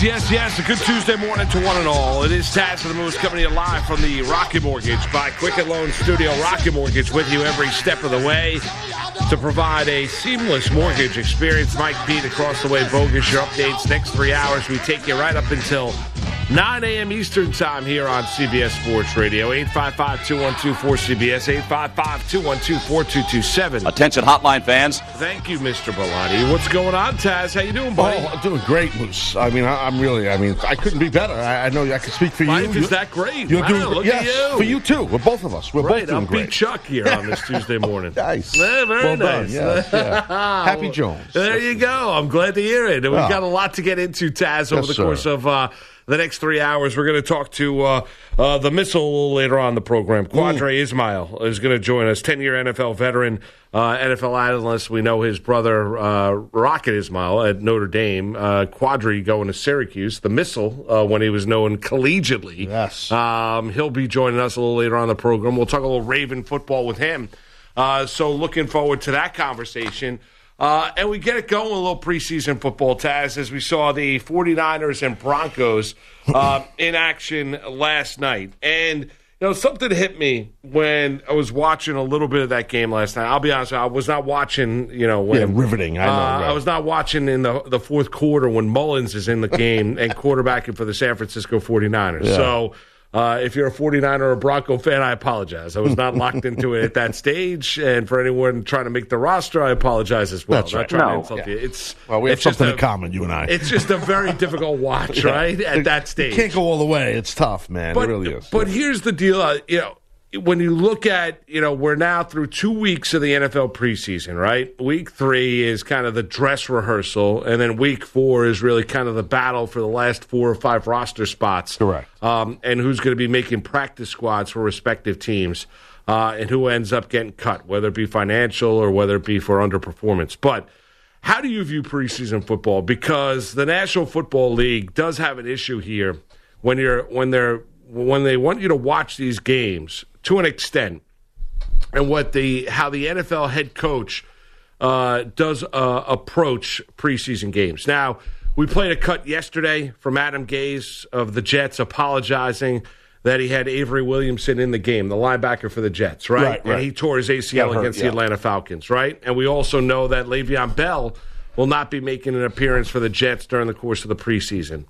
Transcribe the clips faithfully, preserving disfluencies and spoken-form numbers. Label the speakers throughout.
Speaker 1: Yes, yes, yes. A good Tuesday morning to one and all. It is Taz and the Moose coming to you live from the Rocket Mortgage by Quicken Loan Studio. Rocket Mortgage with you every step of the way to provide a seamless mortgage experience. Mike Pete across the way. Bogus, your updates next three hours. We take you right up until nine a.m. Eastern time here on C B S Sports Radio. eight five five, two one two, four C B S, eight five five, two one two, four two two seven.
Speaker 2: Attention hotline fans.
Speaker 1: Thank you, Mister Bellotti. What's going on, Taz? How you doing, buddy?
Speaker 3: Oh, I'm doing great, Moose. I mean, I, I'm really, I mean, I couldn't be better. I, I know I can speak for
Speaker 1: Life
Speaker 3: you.
Speaker 1: Life is that great.
Speaker 3: You're
Speaker 1: wow,
Speaker 3: doing
Speaker 1: look
Speaker 3: yes,
Speaker 1: at you.
Speaker 3: For you, too. We're both of us. We're
Speaker 1: right,
Speaker 3: both doing
Speaker 1: I'll
Speaker 3: great.
Speaker 1: beat Chuck here on this Tuesday morning.
Speaker 3: Nice.
Speaker 1: Yeah, very
Speaker 3: well
Speaker 1: nice.
Speaker 3: Done. Yes, yeah. Happy Jones.
Speaker 1: There you go. I'm glad to hear it. And we've
Speaker 3: oh.
Speaker 1: got a lot to get into, Taz, over
Speaker 3: yes,
Speaker 1: the
Speaker 3: sir.
Speaker 1: course of uh, the next three hours. We're going to talk to uh, uh, the missile a little later on in the program. Quadre mm. Ismail is going to join us, ten-year N F L veteran, uh, N F L analyst. We know his brother, uh, Rocket Ismail, at Notre Dame. Uh, Quadre going to Syracuse. The missile, uh, when he was known collegiately.
Speaker 3: Yes.
Speaker 1: Um, he'll be joining us a little later on in the program. We'll talk a little Raven football with him. Uh, so looking forward to that conversation. Uh, and we get it going with a little preseason football, Taz, as we saw the 49ers and Broncos uh, in action last night. And, you know, something hit me when I was watching a little bit of that game last night. I'll be honest, I was not watching, you know. When,
Speaker 3: yeah, riveting. I know.
Speaker 1: Uh,
Speaker 3: right.
Speaker 1: I was not watching in the, the fourth quarter when Mullins is in the game and quarterbacking for the San Francisco 49ers.
Speaker 3: Yeah.
Speaker 1: So Uh, if you're a 49er or a Bronco fan, I apologize. I was not locked into it at that stage. And for anyone trying to make the roster, I apologize as well.
Speaker 3: That's
Speaker 1: Not
Speaker 3: right.
Speaker 1: trying
Speaker 2: No.
Speaker 1: to insult
Speaker 2: Yeah.
Speaker 1: you. It's,
Speaker 3: well, we have
Speaker 1: it's just
Speaker 3: something
Speaker 1: a,
Speaker 3: in common, you and I.
Speaker 1: It's just a very difficult watch,
Speaker 3: yeah.
Speaker 1: right, at that stage.
Speaker 3: You can't go all the way. It's tough, man.
Speaker 1: But,
Speaker 3: it really is.
Speaker 1: But here's the deal. Uh, you know, when you look at, you know, we're now through two weeks of the N F L preseason, right? Week three is kind of the dress rehearsal, and then week four is really kind of the battle for the last four or five roster spots.
Speaker 3: Correct.
Speaker 1: Um, and who's going to be making practice squads for respective teams, uh, and who ends up getting cut, whether it be financial or whether it be for underperformance. But how do you view preseason football? Because the National Football League does have an issue here when you're when they're when they want you to watch these games to an extent, and what the how the N F L head coach uh, does uh, approach preseason games. Now, we played a cut yesterday from Adam Gase of the Jets apologizing that he had Avery Williamson in the game, the linebacker for the Jets, right?
Speaker 3: Right, right.
Speaker 1: And he tore his A C L
Speaker 3: Got hurt,
Speaker 1: against
Speaker 3: yeah.
Speaker 1: the Atlanta Falcons, right? And we also know that Le'Veon Bell will not be making an appearance for the Jets during the course of the preseason.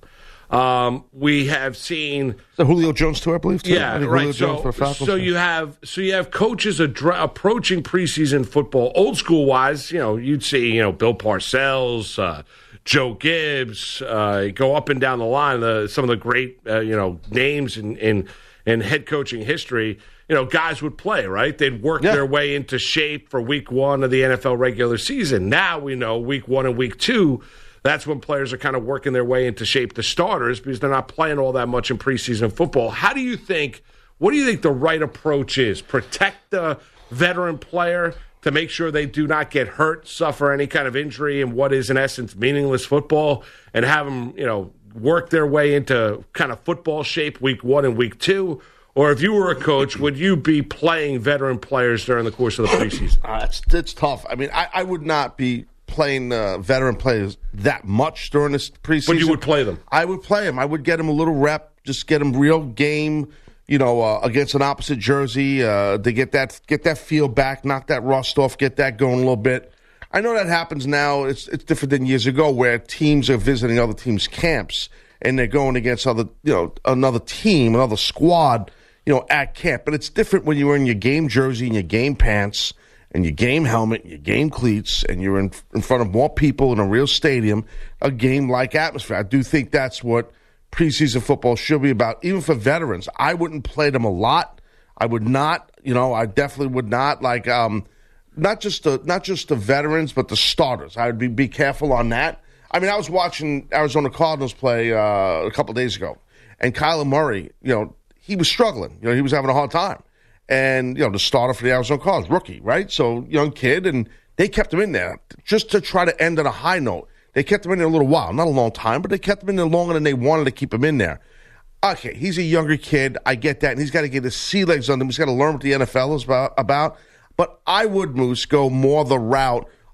Speaker 1: Um, we have seen
Speaker 3: the Julio Jones too, I believe. Too.
Speaker 1: Yeah,
Speaker 3: I think
Speaker 1: right.
Speaker 3: Julio
Speaker 1: So,
Speaker 3: Jones for Falcons,
Speaker 1: so you have so you have coaches adre- approaching preseason football, old school wise. You know, you'd see you know Bill Parcells, uh, Joe Gibbs, uh, go up and down the line. The, some of the great uh, you know names in, in in head coaching history. You know, guys would play, right? They'd work
Speaker 3: Yeah.
Speaker 1: their way into shape for week one of the N F L regular season. Now we know week one and week two. That's when players are kind of working their way into shape, the starters, because they're not playing all that much in preseason football. How do you think, what do you think the right approach is? Protect the veteran player to make sure they do not get hurt, suffer any kind of injury in what is, in essence, meaningless football, and have them, you know, work their way into kind of football shape week one and week two? Or if you were a coach, would you be playing veteran players during the course of the preseason?
Speaker 3: Uh, it's, it's tough. I mean, I, I would not be playing uh, veteran players that much during this preseason.
Speaker 1: But you would play them.
Speaker 3: I would play them. I would get them a little rep, just get them real game, you know, uh, against an opposite jersey. Uh, to get that get that feel back, knock that rust off, get that going a little bit. I know that happens now. It's it's different than years ago where teams are visiting other teams' camps and they're going against other, you know, another team, another squad, you know, at camp. But it's different when you're in your game jersey and your game pants and your game helmet, and your game cleats, and you're in in front of more people in a real stadium, a game-like atmosphere. I do think that's what preseason football should be about, even for veterans. I wouldn't play them a lot. I would not, you know, I definitely would not, like, um, not just the not just the veterans, but the starters. I would be, be careful on that. I mean, I was watching Arizona Cardinals play uh, a couple days ago, and Kyler Murray, you know, he was struggling. You know, he was having a hard time. And, you know, the starter for the Arizona Cardinals, rookie, right? So, young kid, and they kept him in there just to try to end on a high note. They kept him in there a little while. Not a long time, but they kept him in there longer than they wanted to keep him in there. Okay, he's a younger kid. I get that. And he's got to get his sea legs under him. He's got to learn what the N F L is about. about. But I would, Moose, go more the route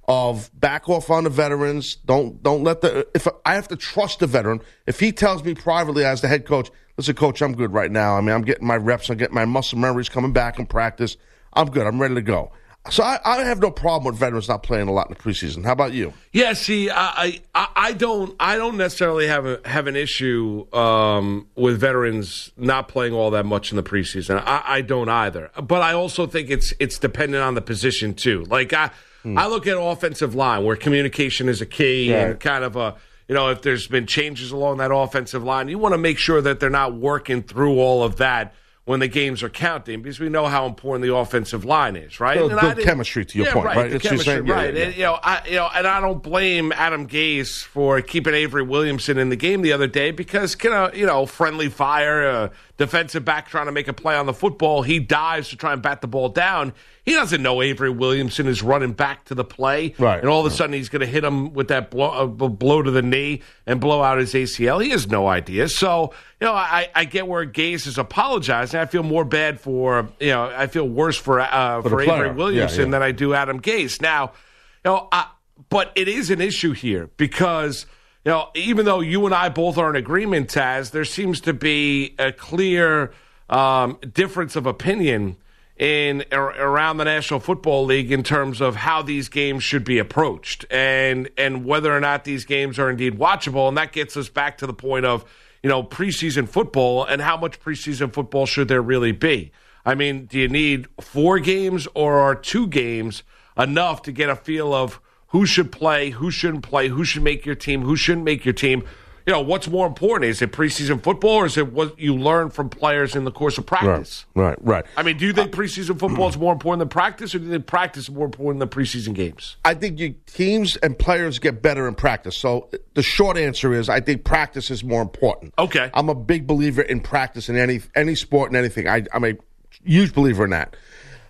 Speaker 3: of back off on the veterans. Don't don't let the – if I have to trust the veteran. If he tells me privately as the head coach, listen, coach, I'm good right now. I mean, I'm getting my reps. I'm getting my muscle memories coming back in practice. I'm good. I'm ready to go. So I, I have no problem with veterans not playing a lot in the preseason. How about you?
Speaker 1: Yeah, see, I I, I don't I don't necessarily have a have an issue um, with veterans not playing all that much in the preseason. I, I don't either. But I also think it's it's dependent on the position too. Like I hmm. I look at offensive line where communication is a key right. and kind of a you know if there's been changes along that offensive line, you want to make sure that they're not working through all of that when the games are counting, because we know how important the offensive line is, right?
Speaker 3: Build, build chemistry to your
Speaker 1: yeah,
Speaker 3: point,
Speaker 1: right?
Speaker 3: right?
Speaker 1: The chemistry, saying, right? Yeah, yeah. And, you know, I, you know, and I don't blame Adam Gase for keeping Avery Williamson in the game the other day because, you know, you know, friendly fire, uh, defensive back trying to make a play on the football, he dives to try and bat the ball down. He doesn't know Avery Williamson is running back to the play,
Speaker 3: right?
Speaker 1: And all of a
Speaker 3: right.
Speaker 1: sudden he's going to hit him with that blow, uh, blow to the knee and blow out his A C L. He has no idea. So, you know, I, I get where Gase is apologizing. I feel more bad for, you know, I feel worse for uh, for, for Avery Williamson yeah, yeah. than I do Adam Gase. Now, you know, I, but it is an issue here because, you know, even though you and I both are in agreement, Taz, there seems to be a clear um, difference of opinion in around the National Football League in terms of how these games should be approached and and whether or not these games are indeed watchable. And that gets us back to the point of, you know, preseason football and how much preseason football should there really be. I mean, do you need four games or are two games enough to get a feel of who should play, who shouldn't play, who should make your team, who shouldn't make your team? You know, what's more important? Is it preseason football or is it what you learn from players in the course of practice?
Speaker 3: Right, right, right.
Speaker 1: I mean, do you think preseason football is more important than practice or do you think practice is more important than preseason games?
Speaker 3: I think you, teams and players get better in practice. So the short answer is I think practice is more important.
Speaker 1: Okay.
Speaker 3: I'm a big believer in practice in any any sport and anything. I, I'm a huge believer in that.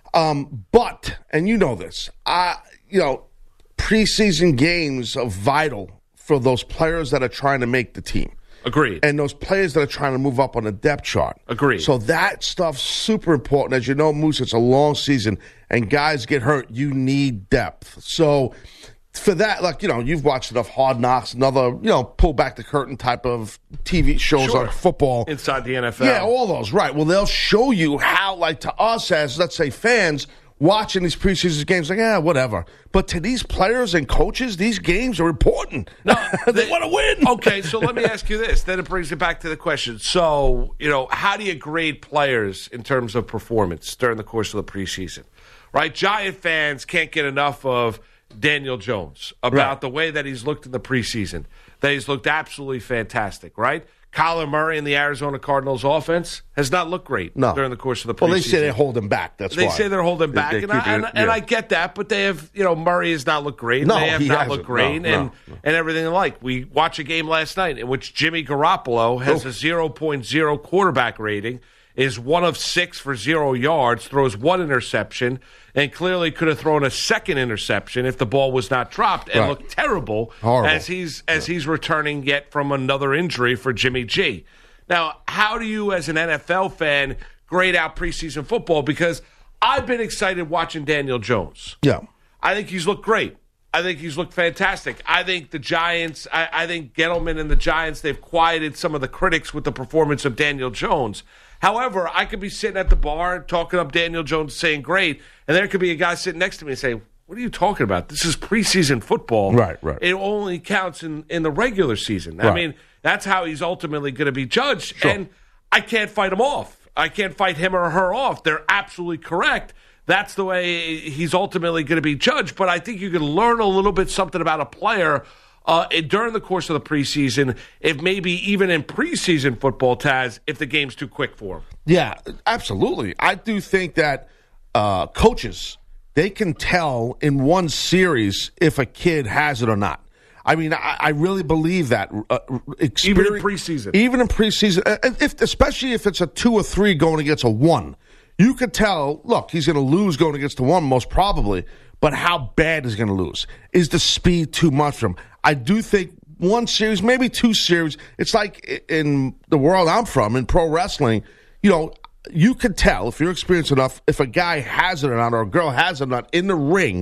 Speaker 3: Um, but, and you know this, I, you know, preseason games are vital for those players that are trying to make the team.
Speaker 1: Agreed.
Speaker 3: And those players that are trying to move up on the depth chart.
Speaker 1: Agreed.
Speaker 3: So that stuff's super important. As you know, Moose, it's a long season, and guys get hurt. You need depth. So for that, like, you know, you've watched enough Hard Knocks, another, you know, pull back the curtain type of T V shows
Speaker 1: sure.
Speaker 3: on football.
Speaker 1: Inside the N F L.
Speaker 3: Yeah, all those, right. Well, they'll show you how, like, to us as, let's say, fans, watching these preseason games, like, yeah, whatever. But to these players and coaches, these games are important.
Speaker 1: No,
Speaker 3: they,
Speaker 1: they
Speaker 3: want to win.
Speaker 1: Okay, so let me ask you this. Then it brings it back to the question. So, you know, how do you grade players in terms of performance during the course of the preseason? Right? Giant fans can't get enough of Daniel Jones about
Speaker 3: right.
Speaker 1: the way that he's looked in the preseason, that he's looked absolutely fantastic, right? Kyler Murray in the Arizona Cardinals offense has not looked great
Speaker 3: no.
Speaker 1: during the course of the preseason.
Speaker 3: Well, they say they hold him back. That's
Speaker 1: they
Speaker 3: why.
Speaker 1: say they're holding back, they, they and, I, and, it, yeah. and I get that. But they have, you know, Murray has not looked great.
Speaker 3: No,
Speaker 1: they have
Speaker 3: he
Speaker 1: not
Speaker 3: hasn't.
Speaker 1: looked great,
Speaker 3: no,
Speaker 1: and
Speaker 3: no, no.
Speaker 1: and everything like. We watched a game last night in which Jimmy Garoppolo has oh. a zero point zero quarterback rating, is one of six for zero yards, throws one interception, and clearly could have thrown a second interception if the ball was not dropped, and
Speaker 3: right.
Speaker 1: looked terrible
Speaker 3: Horrible.
Speaker 1: as he's as
Speaker 3: yeah.
Speaker 1: he's returning yet from another injury for Jimmy G. Now, how do you, as an N F L fan, grade out preseason football? Because I've been excited watching Daniel Jones.
Speaker 3: Yeah.
Speaker 1: I think he's looked great. I think he's looked fantastic. I think the Giants, I, I think Gettleman and the Giants, they've quieted some of the critics with the performance of Daniel Jones. However, I could be sitting at the bar talking up Daniel Jones saying great, and there could be a guy sitting next to me and say, what are you talking about? This is preseason football.
Speaker 3: Right, right.
Speaker 1: It only counts in, in the regular season.
Speaker 3: Right.
Speaker 1: I mean, that's how he's ultimately going to be judged.
Speaker 3: Sure.
Speaker 1: And I can't fight him off. I can't fight him or her off. They're absolutely correct. That's the way he's ultimately going to be judged. But I think you can learn a little bit something about a player uh, during the course of the preseason, if maybe even in preseason football, Taz, if the game's too quick for him.
Speaker 3: Yeah, absolutely. I do think that uh, coaches, they can tell in one series if a kid has it or not. I mean, I, I really believe that. Uh,
Speaker 1: even in preseason.
Speaker 3: Even in preseason, if, especially if it's a two or three going against a one. You could tell, look, he's going to lose going against the one most probably, but how bad is he going to lose? Is the speed too much for him? I do think one series, maybe two series, it's like in the world I'm from, in pro wrestling, you know, you could tell, if you're experienced enough, if a guy has it or not, or a girl has it or not in the ring.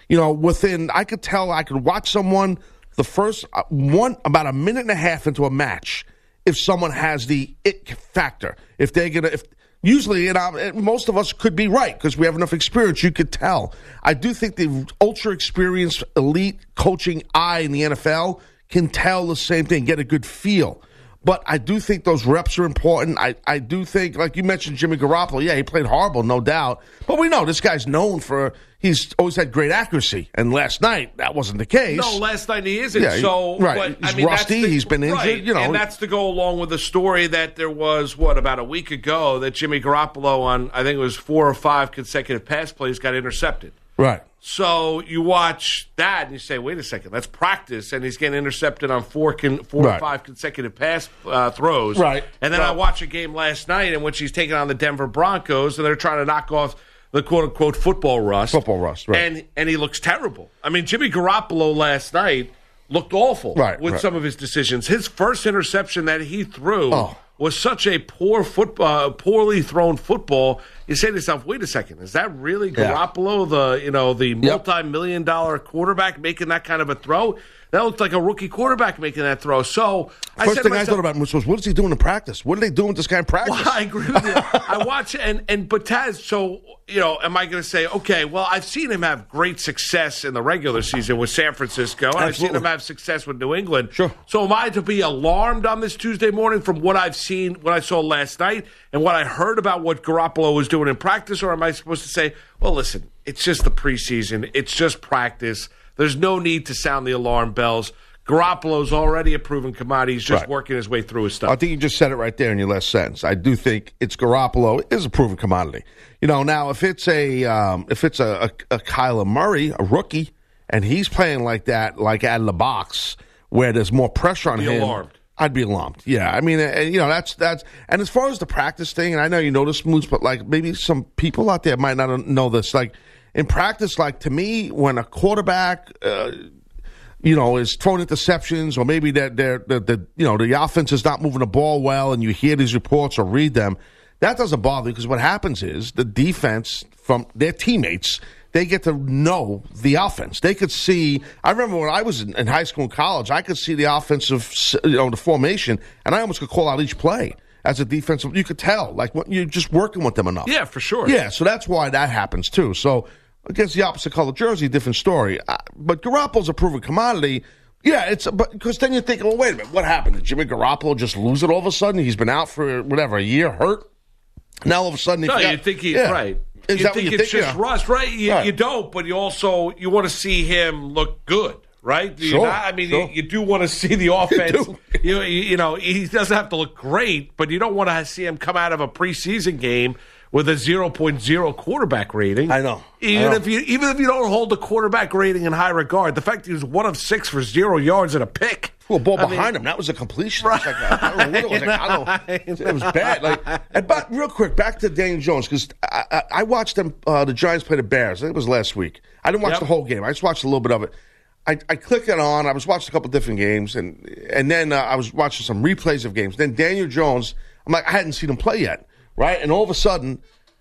Speaker 3: You know, within, I could tell, I could watch someone the first uh, one, about a minute and a half into a match, if someone has the it factor. If they're going to, if usually, and I, most of us could be right because we have enough experience, you could tell. I do think the ultra experienced elite coaching eye in the N F L can tell the same thing, get a good feel. But I do think those reps are important. I, I do think, like you mentioned, Jimmy Garoppolo, yeah, he played horrible, no doubt. But we know this guy's known for, he's always had great accuracy. And last night, that wasn't the case.
Speaker 1: No, last night he isn't.
Speaker 3: Yeah,
Speaker 1: so,
Speaker 3: right.
Speaker 1: But,
Speaker 3: he's
Speaker 1: I mean,
Speaker 3: rusty,
Speaker 1: the,
Speaker 3: he's been injured.
Speaker 1: Right.
Speaker 3: You know,
Speaker 1: and that's to go along with the story that there was, what, about a week ago, that Jimmy Garoppolo on, I think it was four or five consecutive pass plays got intercepted.
Speaker 3: Right.
Speaker 1: So you watch that and you say, wait a second, let's practice. And he's getting intercepted on four con- four
Speaker 3: right.
Speaker 1: or five consecutive pass uh, throws.
Speaker 3: Right.
Speaker 1: And then
Speaker 3: right.
Speaker 1: I watch a game last night in which he's taking on the Denver Broncos, and they're trying to knock off the quote-unquote football rust.
Speaker 3: Football rust, right.
Speaker 1: And, and he looks terrible. I mean, Jimmy Garoppolo last night looked awful
Speaker 3: right,
Speaker 1: with
Speaker 3: right.
Speaker 1: some of his decisions. His first interception that he threw
Speaker 3: oh.
Speaker 1: was such a poor foot, uh, poorly thrown football. You say to yourself, "Wait a second, is that really Garoppolo, yeah. the you know the multi-million dollar quarterback, making that kind of a throw?" That looked like a rookie quarterback making that throw. So I
Speaker 3: First
Speaker 1: said
Speaker 3: thing
Speaker 1: myself,
Speaker 3: I thought about was, what is he doing in practice? What are they doing with this guy in practice?
Speaker 1: Well, I agree with you. I watch it, and and but Taz, so you know, am I going to say, okay, well, I've seen him have great success in the regular season with San Francisco, and Absolutely. I've seen him have success with New England.
Speaker 3: Sure.
Speaker 1: So am I to be alarmed on this Tuesday morning from what I've seen, what I saw last night, and what I heard about what Garoppolo was doing in practice, or am I supposed to say, well, listen, it's just the preseason, it's just practice. There's no need to sound the alarm bells. Garoppolo's already a proven commodity. He's just
Speaker 3: right.
Speaker 1: working his way through his stuff.
Speaker 3: I think you just said it right there in your last sentence. I do think it's Garoppolo is a proven commodity. You know, now if it's a um, if it's a, a, a Kyler Murray, a rookie, and he's playing like that, like out of the box, where there's more pressure on
Speaker 1: be
Speaker 3: him,
Speaker 1: alarmed.
Speaker 3: I'd be alarmed. Yeah, I mean, and, you know, that's that's. And as far as the practice thing, and I know you know this, Moose, but like maybe some people out there might not know this. Like in practice, like to me, when a quarterback. Uh, you know, is throwing interceptions, or maybe that they're, they're, they're, you know, the offense is not moving the ball well, and you hear these reports or read them. That doesn't bother me because what happens is the defense from their teammates, they get to know the offense. They could see. I remember when I was in, in high school and college, I could see the offensive, you know, the formation, and I almost could call out each play as a defensive. You could tell, like what, you're just working with them enough.
Speaker 1: Yeah, for sure.
Speaker 3: Yeah, so that's why that happens too. So. Against the opposite color jersey, different story. Uh, but Garoppolo's a proven commodity. Yeah, it's but because then you think, well, wait a minute, what happened? Did Jimmy Garoppolo just lose it all of a sudden? He's been out for whatever a year, hurt. Now all of a sudden, he
Speaker 1: no,
Speaker 3: forgot.
Speaker 1: you think he
Speaker 3: yeah.
Speaker 1: right?
Speaker 3: Is
Speaker 1: you
Speaker 3: that
Speaker 1: think
Speaker 3: what you
Speaker 1: it's
Speaker 3: think?
Speaker 1: just
Speaker 3: Yeah.
Speaker 1: rust, right? You,
Speaker 3: right?
Speaker 1: You don't, but you also you want to see him look good. Right? Do you
Speaker 3: Sure,
Speaker 1: not? I mean,
Speaker 3: sure.
Speaker 1: you, you do want to see the offense.
Speaker 3: You
Speaker 1: you, you, you know, he doesn't have to look great, but you don't want to see him come out of a preseason game with a zero point zero quarterback rating.
Speaker 3: I know.
Speaker 1: Even
Speaker 3: I know.
Speaker 1: if you even if you don't hold the quarterback rating in high regard, the fact that he was one of six for zero yards and a pick.
Speaker 3: Well, ball
Speaker 1: I
Speaker 3: behind
Speaker 1: mean,
Speaker 3: him. That was a completion. Right. It was like, I don't know what it was. Like, I don't know. It was bad. Like, and but real quick, back to Daniel Jones, because I, I, I watched them. Uh, the Giants play the Bears. I think it was last week. I didn't watch
Speaker 1: Yep.
Speaker 3: the whole game. I just watched a little bit of it. I, I clicked it on. I was watching a couple different games, and and then uh, I was watching some replays of games. Then Daniel Jones, I'm like, I hadn't seen him play yet, right? And all of a sudden,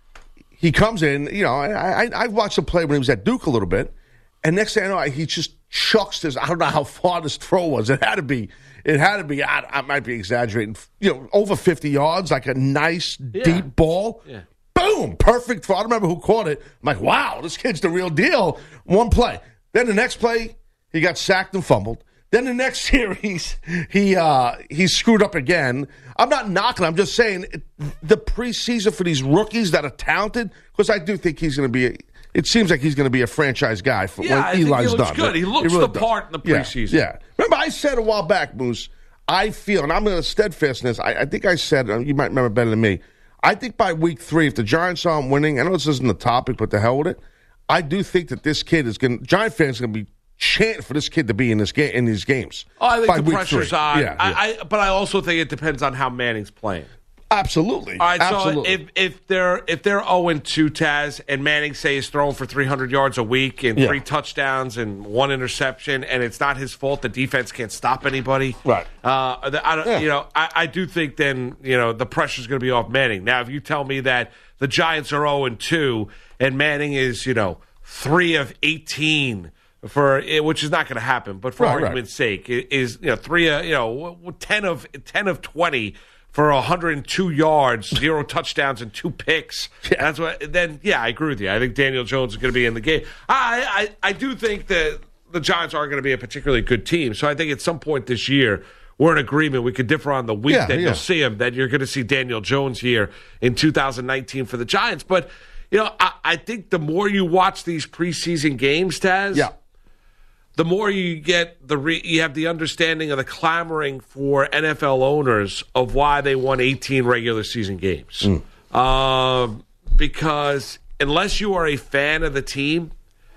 Speaker 3: he comes in. You know, I, I I've watched him play when he was at Duke a little bit, and next thing I know, he just chucks this. I don't know how far this throw was. It had to be. It had to be. I, I might be exaggerating. You know, over fifty yards, like a nice
Speaker 1: Yeah.
Speaker 3: deep ball.
Speaker 1: Yeah.
Speaker 3: Boom, perfect throw. I don't remember who caught it. I'm like, wow, this kid's the real deal. One play. Then the next play, he got sacked and fumbled. Then the next series, he uh, he screwed up again. I'm not knocking. I'm just saying it, the preseason for these rookies that are talented, because I do think he's going to be. A, it seems like he's going to be a franchise guy for
Speaker 1: Yeah, I
Speaker 3: when
Speaker 1: think
Speaker 3: Eli's
Speaker 1: he looks
Speaker 3: done.
Speaker 1: good. He looks
Speaker 3: really
Speaker 1: the
Speaker 3: does.
Speaker 1: part in the
Speaker 3: Yeah,
Speaker 1: preseason.
Speaker 3: Yeah. Remember, I said a while back, Moose. I feel, and I'm going to steadfastness. I, I think I said, you might remember better than me. I think by week three, if the Giants aren't winning, I know this isn't the topic, but the hell with it. I do think that this kid is going. Giant fans are going to be chanting for this kid to be in this game in these games.
Speaker 1: Oh, I think
Speaker 3: by
Speaker 1: the
Speaker 3: week
Speaker 1: pressure's
Speaker 3: three.
Speaker 1: on.
Speaker 3: Yeah, yeah.
Speaker 1: I, I, but I also think it depends on how Manning's playing.
Speaker 3: Absolutely.
Speaker 1: All right,
Speaker 3: Absolutely.
Speaker 1: so if if they're if they're oh and two, Taz, and Manning say is throwing for three hundred yards a week and
Speaker 3: Yeah.
Speaker 1: three touchdowns and one interception, and it's not his fault the defense can't stop anybody,
Speaker 3: Right.
Speaker 1: Uh, the- I don't,
Speaker 3: Yeah.
Speaker 1: you know, I, I do think then you know the pressure's going to be off Manning. Now, if you tell me that the Giants are oh and two and Manning is you know three of eighteen for which is not going to happen, but for
Speaker 3: right,
Speaker 1: argument's
Speaker 3: right.
Speaker 1: sake, is you know three uh, you know ten of ten of twenty for one hundred two yards, zero touchdowns, and two picks. Yeah. That's what. Then yeah, I agree with you. I think Daniel Jones is going to be in the game. I I, I do think that the Giants aren't going to be a particularly good team. So I think at some point this year, we're in agreement. We could differ on the week
Speaker 3: yeah,
Speaker 1: that
Speaker 3: yeah.
Speaker 1: you'll see him, that you're going to see Daniel Jones here in two thousand nineteen for the Giants. But, you know, I, I think the more you watch these preseason games, Taz, yeah. the more you get the re- you have the understanding of the clamoring for N F L owners of why they won eighteen regular season games. Mm. Uh, because unless you are a fan of the team,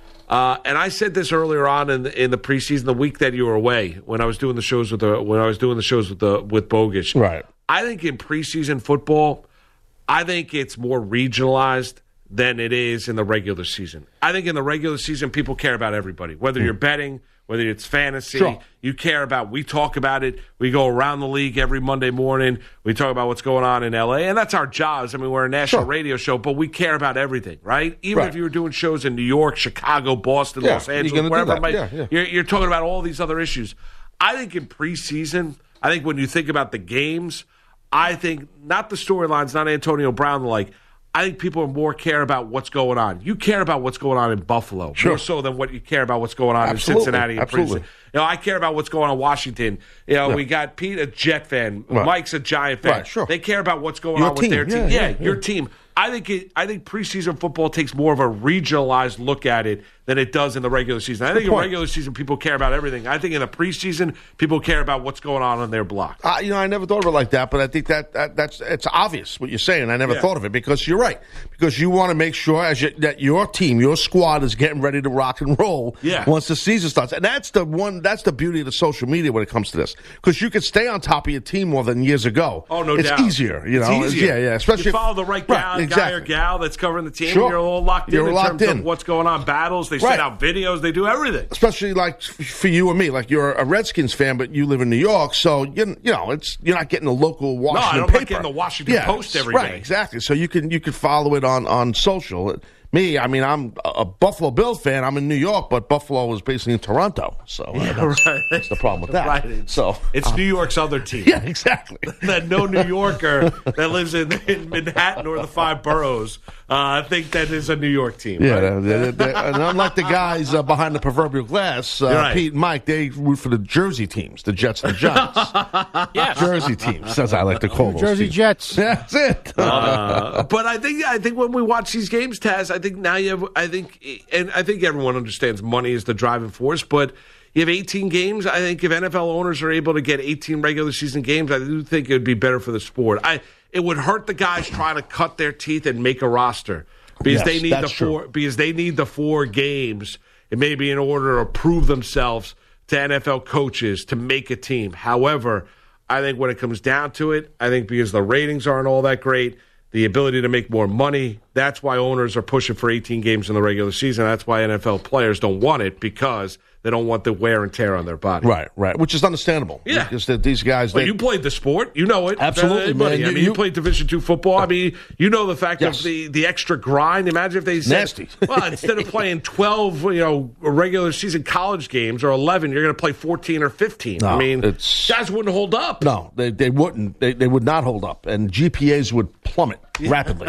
Speaker 1: Uh, and I said this earlier on in the, in the preseason, the week that you were away, when I was doing the shows with the when I was doing the shows with the with Bogish.
Speaker 3: Right.
Speaker 1: I think in preseason football, I think it's more regionalized than it is in the regular season. I think in the regular season, people care about everybody, whether mm. you're betting, whether it's fantasy.
Speaker 3: Sure.
Speaker 1: You care about. We talk about it. We go around the league every Monday morning. We talk about what's going on in L A, and that's our jobs. I mean, we're a national
Speaker 3: sure.
Speaker 1: radio show, but we care about everything, right? Even
Speaker 3: right.
Speaker 1: if you were doing shows in New York, Chicago, Boston,
Speaker 3: yeah,
Speaker 1: Los Angeles, wherever it might,
Speaker 3: yeah, yeah.
Speaker 1: You're, you're talking about all these other issues. I think in preseason, I think when you think about the games, I think not the storylines, not Antonio Brown, like. I think people are more care about what's going on. You care about what's going on in Buffalo
Speaker 3: sure.
Speaker 1: more so than what you care about what's going on
Speaker 3: Absolutely.
Speaker 1: in Cincinnati and
Speaker 3: Absolutely.
Speaker 1: preseason. You know, I care about what's going on in Washington. You know,
Speaker 3: yeah.
Speaker 1: we got Pete, a Jet fan.
Speaker 3: Right.
Speaker 1: Mike's a Giant fan.
Speaker 3: Right, sure.
Speaker 1: They care about what's going
Speaker 3: your
Speaker 1: on
Speaker 3: team.
Speaker 1: with their team.
Speaker 3: Yeah,
Speaker 1: Yeah,
Speaker 3: yeah,
Speaker 1: your
Speaker 3: yeah.
Speaker 1: team. I think it, I think preseason football takes more of a regionalized look at it than it does in the regular season. I
Speaker 3: Good
Speaker 1: think
Speaker 3: point.
Speaker 1: in regular season people care about everything. I think in the preseason people care about what's going on on their block.
Speaker 3: Uh, you know, I never thought of it like that, but I think that, that that's it's obvious what you're saying. I never
Speaker 1: Yeah.
Speaker 3: thought of it because you're right. Because you want to make sure as you, that your team, your squad, is getting ready to rock and roll
Speaker 1: Yeah.
Speaker 3: once the season starts. And that's the one. That's the beauty of the social media when it comes to this, because you can stay on top of your team more than years ago.
Speaker 1: Oh, no
Speaker 3: it's
Speaker 1: doubt.
Speaker 3: It's easier, you know.
Speaker 1: It's easier.
Speaker 3: Yeah, yeah. Especially
Speaker 1: you
Speaker 3: if,
Speaker 1: follow the right, gal,
Speaker 3: right,
Speaker 1: guy or
Speaker 3: exactly.
Speaker 1: gal that's covering the team.
Speaker 3: Sure.
Speaker 1: And you're all locked
Speaker 3: You're
Speaker 1: in in
Speaker 3: locked
Speaker 1: terms
Speaker 3: in.
Speaker 1: of what's going on. Battles. They
Speaker 3: Right.
Speaker 1: send out videos. They do everything.
Speaker 3: Especially like f- for you and me, like you're a Redskins fan, but you live in New York, so you you know it's you're not getting the local Washington
Speaker 1: No, I'm
Speaker 3: paper.
Speaker 1: not getting the Washington
Speaker 3: yeah,
Speaker 1: Post every
Speaker 3: right,
Speaker 1: day.
Speaker 3: exactly. So you can you can follow it on on social. Me, I mean, I'm a Buffalo Bills fan. I'm in New York, but Buffalo is basically in Toronto, so uh,
Speaker 1: Yeah,
Speaker 3: that's,
Speaker 1: right.
Speaker 3: that's the problem with that.
Speaker 1: Right. It's,
Speaker 3: so
Speaker 1: it's
Speaker 3: um,
Speaker 1: New York's other team.
Speaker 3: yeah, exactly.
Speaker 1: That no New Yorker that lives in, in Manhattan or the five boroughs, uh, I think that is a New York team.
Speaker 3: Yeah,
Speaker 1: right?
Speaker 3: they're, they're, they're, and unlike the guys uh, behind the proverbial glass, uh,
Speaker 1: Right.
Speaker 3: Pete and Mike, they root for the Jersey teams, the Jets and the Giants.
Speaker 2: Yes.
Speaker 3: Jersey teams, as I like to call those
Speaker 2: Jersey
Speaker 3: teams.
Speaker 2: Jets.
Speaker 3: That's it.
Speaker 1: Uh, but I think I think when we watch these games, Taz, I think now you have I think and I think everyone understands money is the driving force, but you have eighteen games. I think if N F L owners are able to get eighteen regular season games, I do think it would be better for the sport. I it would hurt the guys trying to cut their teeth and make a roster because
Speaker 3: Yes,
Speaker 1: they need the
Speaker 3: that's
Speaker 1: four
Speaker 3: true.
Speaker 1: because they need the four games. It may be in order to prove themselves to N F L coaches to make a team. However, I think when it comes down to it, I think because the ratings aren't all that great, the ability to make more money, that's why owners are pushing for eighteen games in the regular season. That's why N F L players don't want it, because they don't want the wear and tear on their body.
Speaker 3: Right, right, which is understandable.
Speaker 1: Yeah.
Speaker 3: Because that these guys,
Speaker 1: Well,
Speaker 3: they,
Speaker 1: you played the sport. You know it.
Speaker 3: Absolutely,
Speaker 1: Uh, buddy.
Speaker 3: man.
Speaker 1: I
Speaker 3: You-
Speaker 1: mean, you,
Speaker 3: you-
Speaker 1: played Division two football. I mean, you know the fact
Speaker 3: Yes.
Speaker 1: of the, the extra grind. Imagine if they said,
Speaker 3: Nasty.
Speaker 1: well, instead of playing twelve, you know, regular season college games or eleven, you're going to play fourteen or fifteen.
Speaker 3: No,
Speaker 1: I mean,
Speaker 3: it's-
Speaker 1: guys wouldn't hold up.
Speaker 3: no, they, they wouldn't. They, they would not hold up, and G P As would plummet rapidly.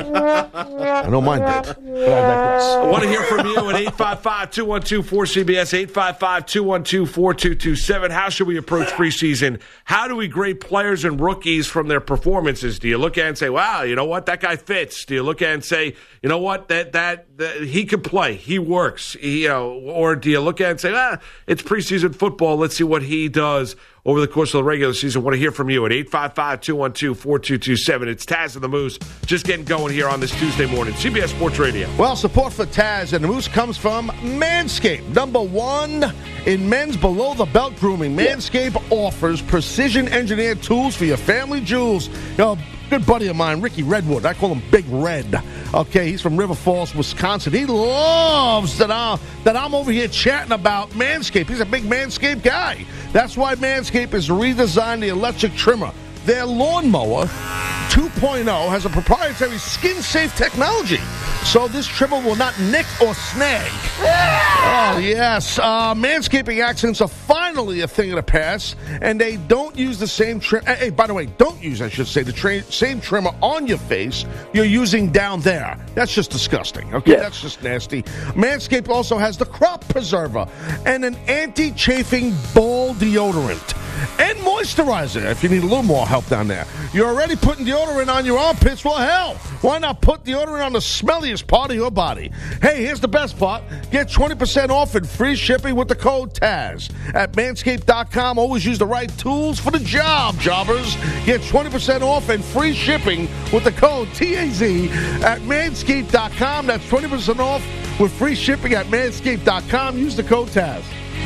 Speaker 3: I don't mind that. But I digress.
Speaker 1: I want to hear from you at eight five five, two one two, four C B S, eight five five, two one two, four two two seven. How should we approach preseason? How do we grade players and rookies from their performances? Do you look at it and say, wow, you know what, that guy fits? Do you look at it and say, you know what, that that, that he can play, he works, he, you know, or do you look at it and say, ah, it's preseason football, let's see what he does over the course of the regular season? I want to hear from you at eight five five, two one two, four two two seven. It's Taz and the Moose just getting going here on this Tuesday morning. C B S Sports Radio.
Speaker 3: Well, support for Taz and the Moose comes from Manscaped, number one in men's below-the-belt grooming. Manscaped offers precision-engineered tools for your family jewels. You know, good buddy of mine, Ricky Redwood. I call him Big Red. Okay, he's from River Falls, Wisconsin. He loves that, I, that I'm over here chatting about Manscaped. He's a big Manscaped guy. That's why Manscaped has redesigned the electric trimmer. Their lawnmower two point oh has a proprietary skin-safe technology, so this trimmer will not nick or snag. Oh, yes. Uh, manscaping accents are finally a thing of the past, and they don't use the same trim. Hey, by the way, don't use, I should say, the tra- same trimmer on your face you're using down there. That's just disgusting, okay?
Speaker 2: Yeah.
Speaker 3: That's just nasty. Manscaped also has the Crop Preserver and an anti-chafing ball deodorant and moisturizer if you need a little more help down there. You're already putting deodorant on your armpits. Well, hell, why not put deodorant on the smelliest part of your body? Hey, here's the best part. Get twenty percent off and free shipping with the code Taz. At manscaped dot com, always use the right tools for the job, jobbers. Get twenty percent off and free shipping with the code T A Z at manscaped dot com. That's twenty percent off with free shipping at manscaped dot com. Use the code Taz.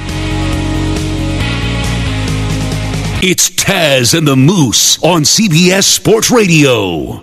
Speaker 4: It's Taz and the Moose on C B S Sports Radio.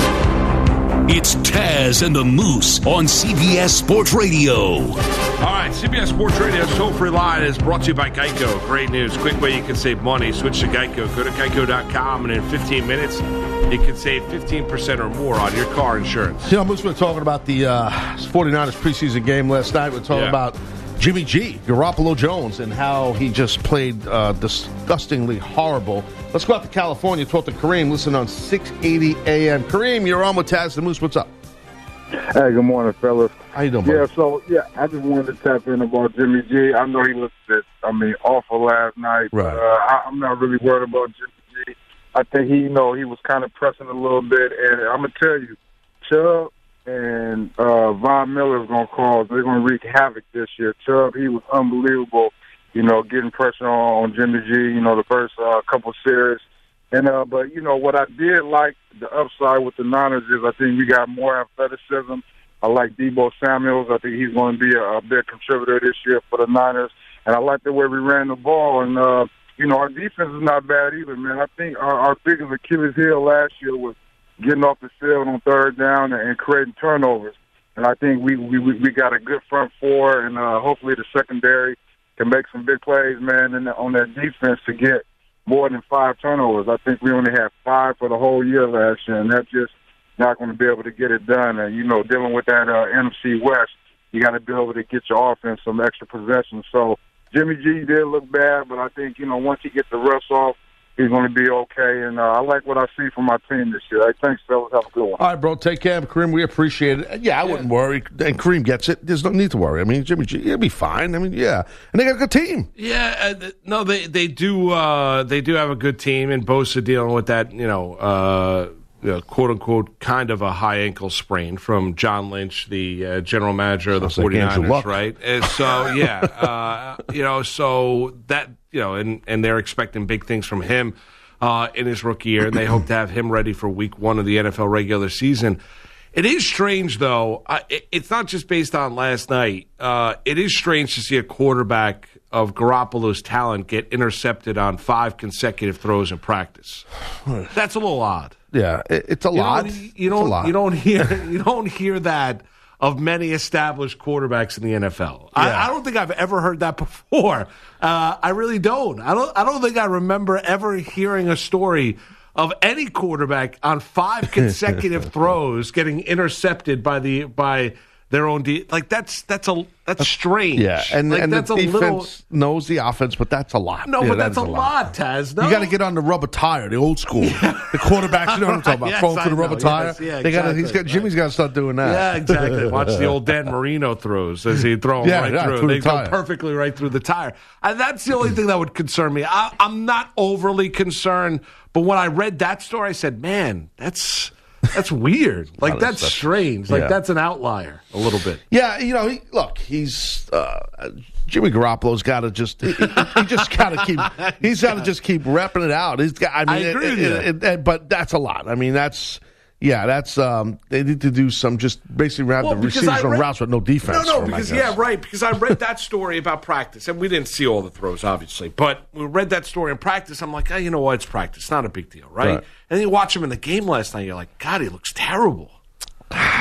Speaker 4: It's Taz and the Moose on C B S Sports Radio.
Speaker 1: All right, C B S Sports Radio's toll-free line is brought to you by Geico. Great news. Quick way you can save money. Switch to Geico. Go to geico dot com, and in fifteen minutes, you can save fifteen percent or more on your car insurance.
Speaker 3: You know, Moose, we were talking about the uh, 49ers preseason game last night. We were talking
Speaker 1: Yeah.
Speaker 3: about Jimmy G, Garoppolo Jones, and how he just played uh, disgustingly horrible. Let's go out to California, talk to Kareem. Listen on six eighty A M. Kareem, you're on with Taz the Moose. What's up?
Speaker 2: Hey, good morning, fellas.
Speaker 3: How you doing, buddy?
Speaker 2: Yeah, so, yeah, I just wanted to tap in about Jimmy G. I know he looked a bit, I mean, awful last night.
Speaker 3: Right.
Speaker 2: But, uh, I, I'm not really worried about Jimmy G. I think he, you know, he was kind of pressing a little bit. And I'm going to tell you, Chubb and uh, Von Miller is going to cause, they're going to wreak havoc this year. Chubb, he was unbelievable, you know, getting pressure on, on Jimmy G, you know, the first uh, couple series. And uh, But, you know, what I did like, the upside with the Niners is I think we got more athleticism. I like Deebo Samuels. I think he's going to be a, a big contributor this year for the Niners. And I like the way we ran the ball. And, uh, you know, our defense is not bad either, man. I think our, our biggest Achilles heel last year was getting off the field on third down and, and creating turnovers. And I think we, we, we got a good front four, and uh, hopefully the secondary can make some big plays, man, and on that defense to get more than five turnovers. I think we only had five for the whole year last year, and that's just not going to be able to get it done. And, you know, dealing with that uh, N F C West, you got to be able to get your offense some extra possessions. So Jimmy G did look bad, but I think, you know, once he gets the rust off, he's going to be okay. And uh, I like what I see from my team this year. Hey, thanks, fellas. Have a good one.
Speaker 3: All right, bro. Take care, Kareem. We appreciate it. Yeah, I wouldn't worry. And Kareem gets it. There's no need to worry. I mean, Jimmy G, he'll be fine. I mean, yeah. And they got a good team.
Speaker 1: Yeah, uh, th- no, they they do uh, they do have a good team, and Bosa dealing with that, you know, uh, you know, quote unquote, kind of a high ankle sprain from John Lynch, the uh, general manager of the
Speaker 3: Sounds like Andrew
Speaker 1: 49ers,
Speaker 3: Luck.
Speaker 1: right? And so yeah, uh, you know, so that you know, and and they're expecting big things from him uh, in his rookie year, and they hope to have him ready for Week One of the N F L regular season. It is strange, though. Uh, it, it's not just based on last night. Uh, it is strange to see a quarterback of Garoppolo's talent get intercepted on five consecutive throws in practice. That's a little odd.
Speaker 3: Yeah, it, it's a
Speaker 1: You
Speaker 3: lot.
Speaker 1: don't, you
Speaker 3: It's a
Speaker 1: don't,
Speaker 3: lot.
Speaker 1: you don't hear you don't hear that of many established quarterbacks in the N F L.
Speaker 3: Yeah.
Speaker 1: I, I don't think I've ever heard that before. Uh, I really don't. I don't. I don't think I remember ever hearing a story of any quarterback on five consecutive throws getting intercepted by the by their own de- like that's that's a that's strange.
Speaker 3: Yeah, and,
Speaker 1: like,
Speaker 3: and
Speaker 1: that's
Speaker 3: the
Speaker 1: a
Speaker 3: defense
Speaker 1: little.
Speaker 3: knows the offense, but that's a lot.
Speaker 1: No,
Speaker 3: Yeah,
Speaker 1: but
Speaker 3: that
Speaker 1: that's
Speaker 3: is
Speaker 1: a lot, Taz. No?
Speaker 3: You got to get on the rubber tire, the old school. The quarterbacks, you know what I'm talking about,
Speaker 1: Yes,
Speaker 3: throwing
Speaker 1: I
Speaker 3: to the rubber
Speaker 1: know.
Speaker 3: tire.
Speaker 1: Yes, yeah,
Speaker 3: they gotta, he's
Speaker 1: exactly.
Speaker 3: got, Jimmy's got to start doing that.
Speaker 1: Yeah, exactly. Watch the old Dan Marino throws as he throw them
Speaker 3: Yeah,
Speaker 1: right
Speaker 3: yeah,
Speaker 1: through.
Speaker 3: through
Speaker 1: They
Speaker 3: the
Speaker 1: go
Speaker 3: tire.
Speaker 1: perfectly right through the tire. And that's the only thing that would concern me. I, I'm not overly concerned, but when I read that story, I said, "Man, that's that's weird. Like that's
Speaker 3: stuff.
Speaker 1: strange. Like
Speaker 3: Yeah.
Speaker 1: that's an outlier a little bit."
Speaker 3: Yeah, you know, he, look, he's uh, Jimmy Garoppolo's got to just he, he just got to keep he's got to just keep repping it out. He's got, I mean,
Speaker 1: I agree
Speaker 3: it-
Speaker 1: with
Speaker 3: it-
Speaker 1: you.
Speaker 3: it- it- but that's a lot. I mean, that's yeah, that's um, they need to do some just basically have
Speaker 1: Well,
Speaker 3: the
Speaker 1: because
Speaker 3: receivers
Speaker 1: I
Speaker 3: on
Speaker 1: read-
Speaker 3: routes with no defense.
Speaker 1: No, no,
Speaker 3: for 'em, I
Speaker 1: because
Speaker 3: guess.
Speaker 1: yeah, right. Because I read that story about practice, and we didn't see all the throws, obviously. But we read that story in practice. I'm like, oh, you know what? It's practice, not a big deal, right?
Speaker 3: Right.
Speaker 1: And then you watch him in the game last night. You're like, God, he looks terrible.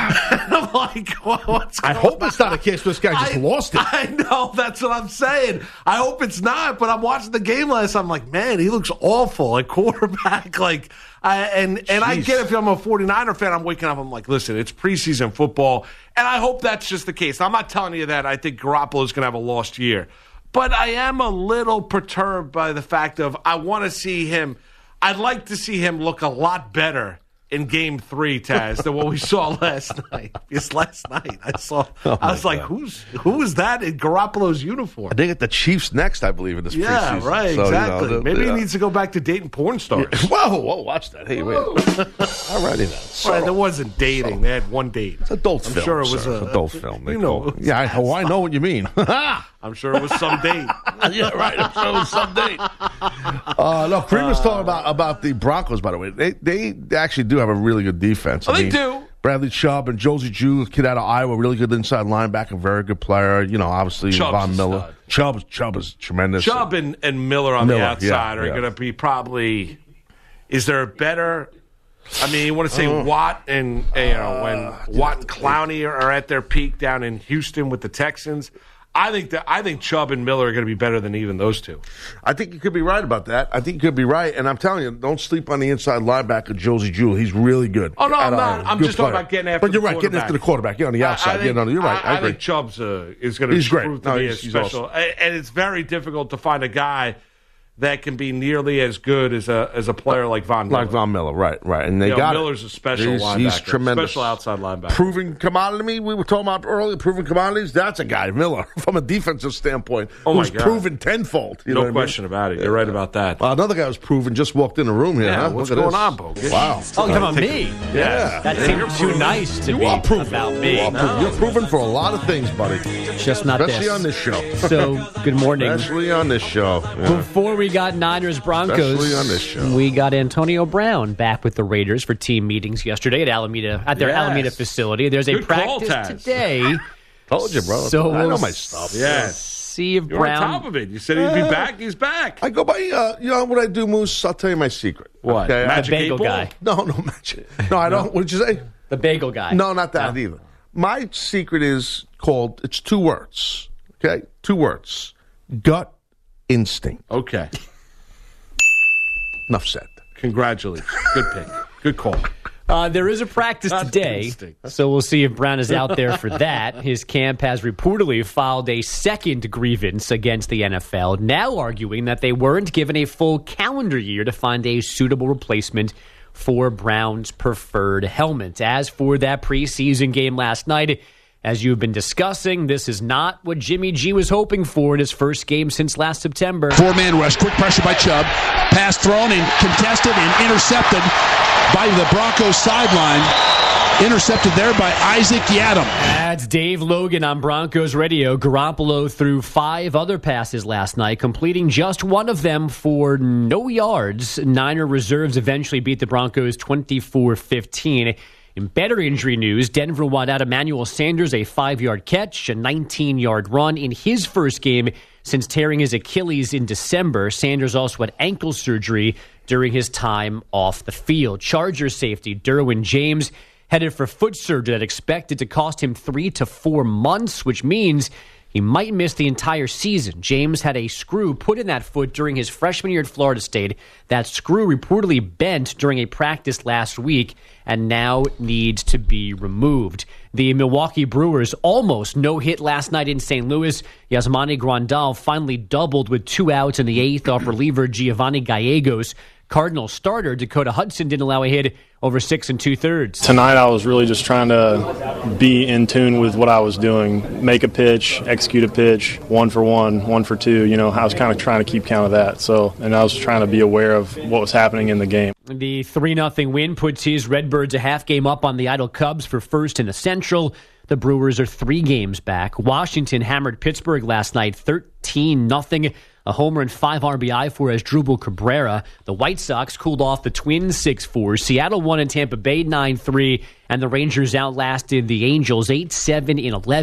Speaker 1: I'm like, what's
Speaker 3: I
Speaker 1: going
Speaker 3: hope it's not a case where this guy just
Speaker 1: I,
Speaker 3: lost it.
Speaker 1: I know, that's what I'm saying. I hope it's not, but I'm watching the game last. I'm like, man, he looks awful at quarterback. Like, I, and and I get if I'm a 49er fan, I'm waking up, I'm like, listen, it's preseason football, and I hope that's just the case. I'm not telling you that I think Garoppolo's going to have a lost year, but I am a little perturbed by the fact of I want to see him. I'd like to see him look a lot better in game three, Taz, than what we saw last night. Because last night I saw,
Speaker 3: oh
Speaker 1: I was
Speaker 3: God.
Speaker 1: like, who's who is that in Garoppolo's uniform?
Speaker 3: They get the Chiefs next, I believe, in this
Speaker 1: Yeah,
Speaker 3: preseason.
Speaker 1: right,
Speaker 3: So,
Speaker 1: exactly.
Speaker 3: You know, the,
Speaker 1: Maybe
Speaker 3: yeah.
Speaker 1: he needs to go back to dating porn stars.
Speaker 3: Whoa, whoa, watch that. Hey, wait. All righty then. So,
Speaker 1: Right, there wasn't dating. They had one date.
Speaker 3: it's adult
Speaker 1: I'm
Speaker 3: film.
Speaker 1: sure it was
Speaker 3: sir.
Speaker 1: a
Speaker 3: It's adult film. They
Speaker 1: You know,
Speaker 3: call it. Yeah, I, oh, I know what you mean.
Speaker 1: I'm sure it was some date.
Speaker 3: Yeah, right. I'm sure it was some date. Uh, no, Cream was talking about, about the Broncos, by the way. They they actually do have a really good defense.
Speaker 1: Oh,
Speaker 3: I
Speaker 1: they
Speaker 3: mean,
Speaker 1: do.
Speaker 3: Bradley Chubb and Josie Jew, kid out of Iowa, really good inside linebacker, very good player. You know, obviously
Speaker 1: Chubb's
Speaker 3: Von
Speaker 1: a
Speaker 3: Miller.
Speaker 1: stud.
Speaker 3: Chubb, Chubb is tremendous.
Speaker 1: Chubb and, and Miller on
Speaker 3: Miller,
Speaker 1: the outside
Speaker 3: yeah,
Speaker 1: are
Speaker 3: yeah.
Speaker 1: going to be probably. Is there a better? I mean, you want to say
Speaker 3: Uh,
Speaker 1: Watt and you know when Watt and Clowney are, are at their peak down in Houston with the Texans. I think that I think Chubb and Miller are going to be better than even those two.
Speaker 3: I think you could be right about that. I think you could be right. And I'm telling you, don't sleep on the inside linebacker, Josie Jewell. He's really good.
Speaker 1: Oh, no, I'm
Speaker 3: At
Speaker 1: not.
Speaker 3: Iowa.
Speaker 1: I'm
Speaker 3: Good
Speaker 1: just talking
Speaker 3: player.
Speaker 1: about getting after
Speaker 3: But you're
Speaker 1: the
Speaker 3: right, getting after the quarterback. You're on the outside.
Speaker 1: I, I think,
Speaker 3: yeah, no, you're right. I,
Speaker 1: I, I
Speaker 3: agree.
Speaker 1: think Chubb's uh, is going to
Speaker 3: He's great.
Speaker 1: prove to
Speaker 3: No,
Speaker 1: be
Speaker 3: he's-
Speaker 1: a
Speaker 3: he's
Speaker 1: special. And it's very difficult to find a guy that can be nearly as good as a as a player like Von Miller.
Speaker 3: Like Von Miller, right, right. And they
Speaker 1: You know,
Speaker 3: got
Speaker 1: Miller's
Speaker 3: it.
Speaker 1: a special
Speaker 3: he's,
Speaker 1: linebacker.
Speaker 3: He's tremendous.
Speaker 1: Special outside linebacker.
Speaker 3: Proven commodity, we were talking about earlier, proven commodities, that's a guy, Miller, from a defensive standpoint,
Speaker 1: Oh, my
Speaker 3: who's
Speaker 1: God.
Speaker 3: proven tenfold. You know
Speaker 1: No
Speaker 3: what I mean?
Speaker 1: question about it. You're right about that.
Speaker 3: Well, another guy was proven, just walked in the room here.
Speaker 1: Yeah,
Speaker 3: huh?
Speaker 1: what's
Speaker 3: Look at
Speaker 1: going
Speaker 3: this.
Speaker 1: on, Bo?
Speaker 3: Wow.
Speaker 5: Oh, come on, me.
Speaker 3: Yeah.
Speaker 5: That seems too nice to
Speaker 3: You
Speaker 5: be
Speaker 3: are proven.
Speaker 5: about
Speaker 3: You
Speaker 5: me.
Speaker 3: are proven. You're proven for a lot of things, buddy.
Speaker 5: Just not
Speaker 3: Especially
Speaker 5: this.
Speaker 3: on this show.
Speaker 5: So, good morning.
Speaker 3: Especially on this show. Yeah.
Speaker 5: Before we got Niners Broncos,
Speaker 3: Especially on this show.
Speaker 5: we got Antonio Brown back with the Raiders for team meetings yesterday at Alameda at their
Speaker 1: Yes.
Speaker 5: Alameda facility. There's a
Speaker 1: Good call,
Speaker 5: practice
Speaker 1: Taz.
Speaker 5: today.
Speaker 3: Told you, bro.
Speaker 5: So
Speaker 3: I know
Speaker 5: we'll
Speaker 3: my stuff.
Speaker 1: Yes.
Speaker 5: See if
Speaker 1: You're
Speaker 5: Brown.
Speaker 1: on top of it. You said he'd be back. He's back.
Speaker 3: I go by, uh, you know what I do, Moose? I'll tell you my secret.
Speaker 1: What?
Speaker 3: Okay? I-
Speaker 1: Magic
Speaker 5: bagel
Speaker 1: eight ball?
Speaker 5: guy.
Speaker 3: No, no, magic. No, I don't. What did you say?
Speaker 5: The bagel guy.
Speaker 3: No, not that either. My secret is called, it's two words. Okay? Two words. Gut instinct.
Speaker 1: Okay.
Speaker 3: Enough said.
Speaker 1: Congratulations. Good pick. Good call.
Speaker 5: Uh, there is a practice
Speaker 1: That's
Speaker 5: today,
Speaker 1: instinct.
Speaker 5: so we'll see if Brown is out there for that. His camp has reportedly filed a second grievance against the N F L, now arguing that they weren't given a full calendar year to find a suitable replacement for Brown's preferred helmet. As for that preseason game last night, as you've been discussing, this is not what Jimmy G was hoping for in his first game since last September.
Speaker 6: Four-man rush, quick pressure by Chubb. Pass thrown and contested and intercepted by the Broncos sideline. Intercepted there by Isaac Yiadom.
Speaker 5: That's Dave Logan on Broncos Radio. Garoppolo threw five other passes last night, completing just one of them for no yards. Niner reserves eventually beat the Broncos twenty-four fifteen. In better injury news, Denver won out Emmanuel Sanders a five-yard catch, a nineteen-yard run in his first game since tearing his Achilles in December. Sanders also had ankle surgery during his time off the field. Chargers safety Derwin James headed for foot surgery that expected to cost him three to four months, which means he might miss the entire season. James had a screw put in that foot during his freshman year at Florida State. That screw reportedly bent during a practice last week and now needs to be removed. The Milwaukee Brewers almost no-hit last night in Saint Louis. Yasmani Grandal finally doubled with two outs in the eighth off reliever Giovanni Gallegos. Cardinal starter Dakota Hudson didn't allow a hit over six and two-thirds.
Speaker 7: Tonight I was really just trying to be in tune with what I was doing, make a pitch, execute a pitch, one for one, one for two. You know, I was kind of trying to keep count of that. So, and I was trying to be aware of what was happening in the game.
Speaker 5: The three nothing win puts his Redbirds a half game up on the idle Cubs for first in the Central. The Brewers are three games back. Washington hammered Pittsburgh last night thirteen nothing. A homer and five R B I for Asdrubal Cabrera. The White Sox cooled off the Twins six four. Seattle won in Tampa Bay nine three. And the Rangers outlasted the Angels eight seven in eleven.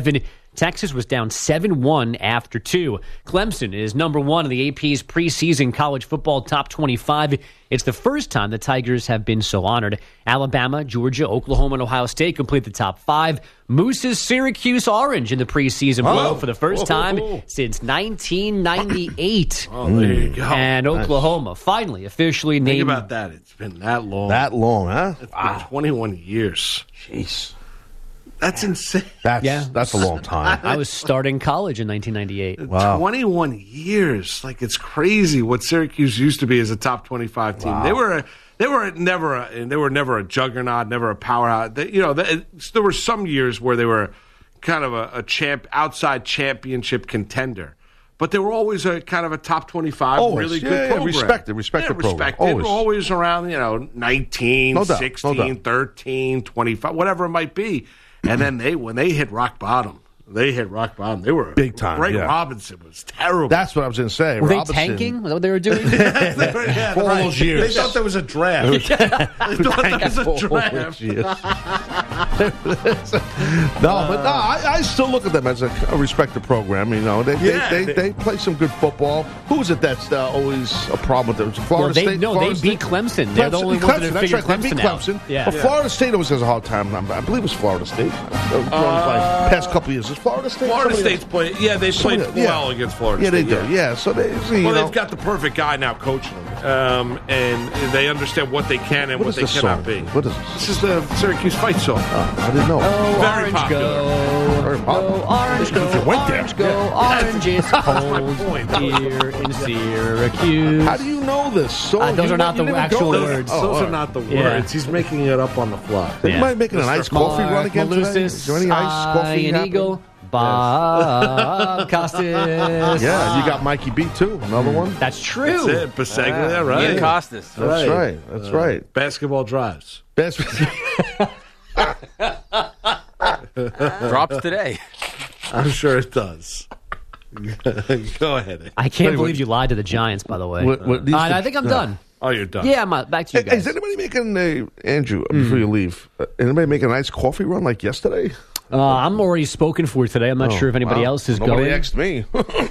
Speaker 5: Texas was down seven one after two. Clemson is number one in the A P's preseason college football top twenty-five. It's the first time the Tigers have been so honored. Alabama, Georgia, Oklahoma, and Ohio State complete the top five. Moose's Syracuse Orange in the preseason blow
Speaker 1: Oh.
Speaker 5: for the first time since nineteen ninety-eight.
Speaker 1: Oh, there you go.
Speaker 5: And Oklahoma finally officially
Speaker 1: Think
Speaker 5: named.
Speaker 1: about that. It's been that long.
Speaker 3: That long, huh?
Speaker 1: It's been twenty-one years.
Speaker 3: Jeez.
Speaker 1: That's insane.
Speaker 3: That's,
Speaker 5: Yeah.
Speaker 3: that's a long time.
Speaker 5: I was starting college in nineteen ninety-eight.
Speaker 3: Wow.
Speaker 1: twenty-one years. Like, it's crazy what Syracuse used to be as a top twenty-five team.
Speaker 3: Wow.
Speaker 1: They were a, they were never a, they were never a juggernaut, never a powerhouse. They, you know, they, there were some years where they were kind of a, a champ outside championship contender. But they were always a kind of a top twenty-five,
Speaker 3: Always.
Speaker 1: really
Speaker 3: Yeah,
Speaker 1: good
Speaker 3: yeah,
Speaker 1: program.
Speaker 3: respected, respected
Speaker 1: yeah,
Speaker 3: program.
Speaker 1: respected. They were
Speaker 3: Always.
Speaker 1: always around, you know, nineteen,
Speaker 3: No doubt, no
Speaker 1: sixteen,
Speaker 3: doubt.
Speaker 1: thirteen, twenty-five, whatever it might be. And then they, when they hit rock bottom, they hit rock bottom. They were
Speaker 3: Big time,
Speaker 1: Greg
Speaker 3: yeah.
Speaker 1: Robinson was terrible.
Speaker 3: That's what I was going to say.
Speaker 5: Were they
Speaker 3: Robinson-
Speaker 5: tanking? Was that what they were doing?
Speaker 1: yeah,
Speaker 3: For all
Speaker 1: right.
Speaker 3: those years.
Speaker 1: They thought there was a draft. they thought there was a draft.
Speaker 3: No, but no, I, I still look at them as a, a respected program. You know, they,
Speaker 1: Yeah.
Speaker 3: they, they they play some good football. Who is it that's uh, always a problem with them? Is it Florida
Speaker 5: Well, they,
Speaker 3: State?
Speaker 5: no,
Speaker 3: Florida
Speaker 5: they beat
Speaker 3: State?
Speaker 5: Clemson. They're the
Speaker 3: Clemson,
Speaker 5: only
Speaker 3: Clemson,
Speaker 5: ones that have
Speaker 3: that's
Speaker 5: figured
Speaker 3: right. They beat
Speaker 5: Clemson out.
Speaker 3: Clemson.
Speaker 5: Yeah.
Speaker 3: But Florida State always has a hard time. I believe it was Florida State. Uh, past couple of years, is Florida State?
Speaker 1: Florida
Speaker 3: Somebody-
Speaker 1: State's played. Yeah, they played
Speaker 3: Somebody- yeah.
Speaker 1: well against Florida
Speaker 3: Yeah, they
Speaker 1: State.
Speaker 3: do. Yeah, so they. So, you
Speaker 1: Well,
Speaker 3: know,
Speaker 1: they've got the perfect guy now coaching them, um, and they understand what they can and
Speaker 3: What
Speaker 1: what,
Speaker 3: is
Speaker 1: they
Speaker 3: this
Speaker 1: cannot
Speaker 3: song?
Speaker 1: be.
Speaker 3: What is this?
Speaker 1: This is the Syracuse fight song.
Speaker 3: I didn't know.
Speaker 5: Oh,
Speaker 1: Very
Speaker 5: orange
Speaker 1: popular.
Speaker 5: go,
Speaker 3: Very
Speaker 5: go,
Speaker 3: popular.
Speaker 5: orange go,
Speaker 3: You went there.
Speaker 5: orange go, orange is cold
Speaker 1: point.
Speaker 5: here in Syracuse.
Speaker 3: How do you know this song?
Speaker 5: Uh, those
Speaker 3: You
Speaker 5: are not
Speaker 3: you
Speaker 5: the
Speaker 3: didn't
Speaker 5: actual
Speaker 3: go-
Speaker 5: words.
Speaker 3: Oh,
Speaker 1: Those
Speaker 3: all
Speaker 1: are not the
Speaker 5: Yeah.
Speaker 1: words. He's making it up on the fly.
Speaker 3: You
Speaker 5: Yeah.
Speaker 3: might making an ice coffee run again today? Is there any ice coffee
Speaker 5: an
Speaker 3: happening?
Speaker 5: Eagle, Bob Costas.
Speaker 3: Yeah, you got Mikey B too. Another one.
Speaker 5: That's true.
Speaker 1: That's it. Paseglia, right?
Speaker 8: Ian Costas.
Speaker 3: That's right. That's
Speaker 1: Uh,
Speaker 3: right.
Speaker 1: Basketball drives.
Speaker 3: Best.
Speaker 8: Drops today.
Speaker 1: I'm sure it does. Go ahead.
Speaker 5: I can't believe you lied to the Giants, by the way.
Speaker 3: What- what these
Speaker 5: Uh,
Speaker 3: two-
Speaker 5: I think I'm
Speaker 3: no.
Speaker 5: done.
Speaker 1: Oh, you're done.
Speaker 5: Yeah, I'm uh, back to you
Speaker 3: Hey,
Speaker 5: guys.
Speaker 3: is anybody making a Andrew before you leave? Uh, anybody making a nice coffee run like yesterday?
Speaker 5: Uh, I'm already spoken for today. I'm not sure if anybody
Speaker 3: Wow.
Speaker 5: else is
Speaker 3: Nobody
Speaker 5: going.
Speaker 3: asked me.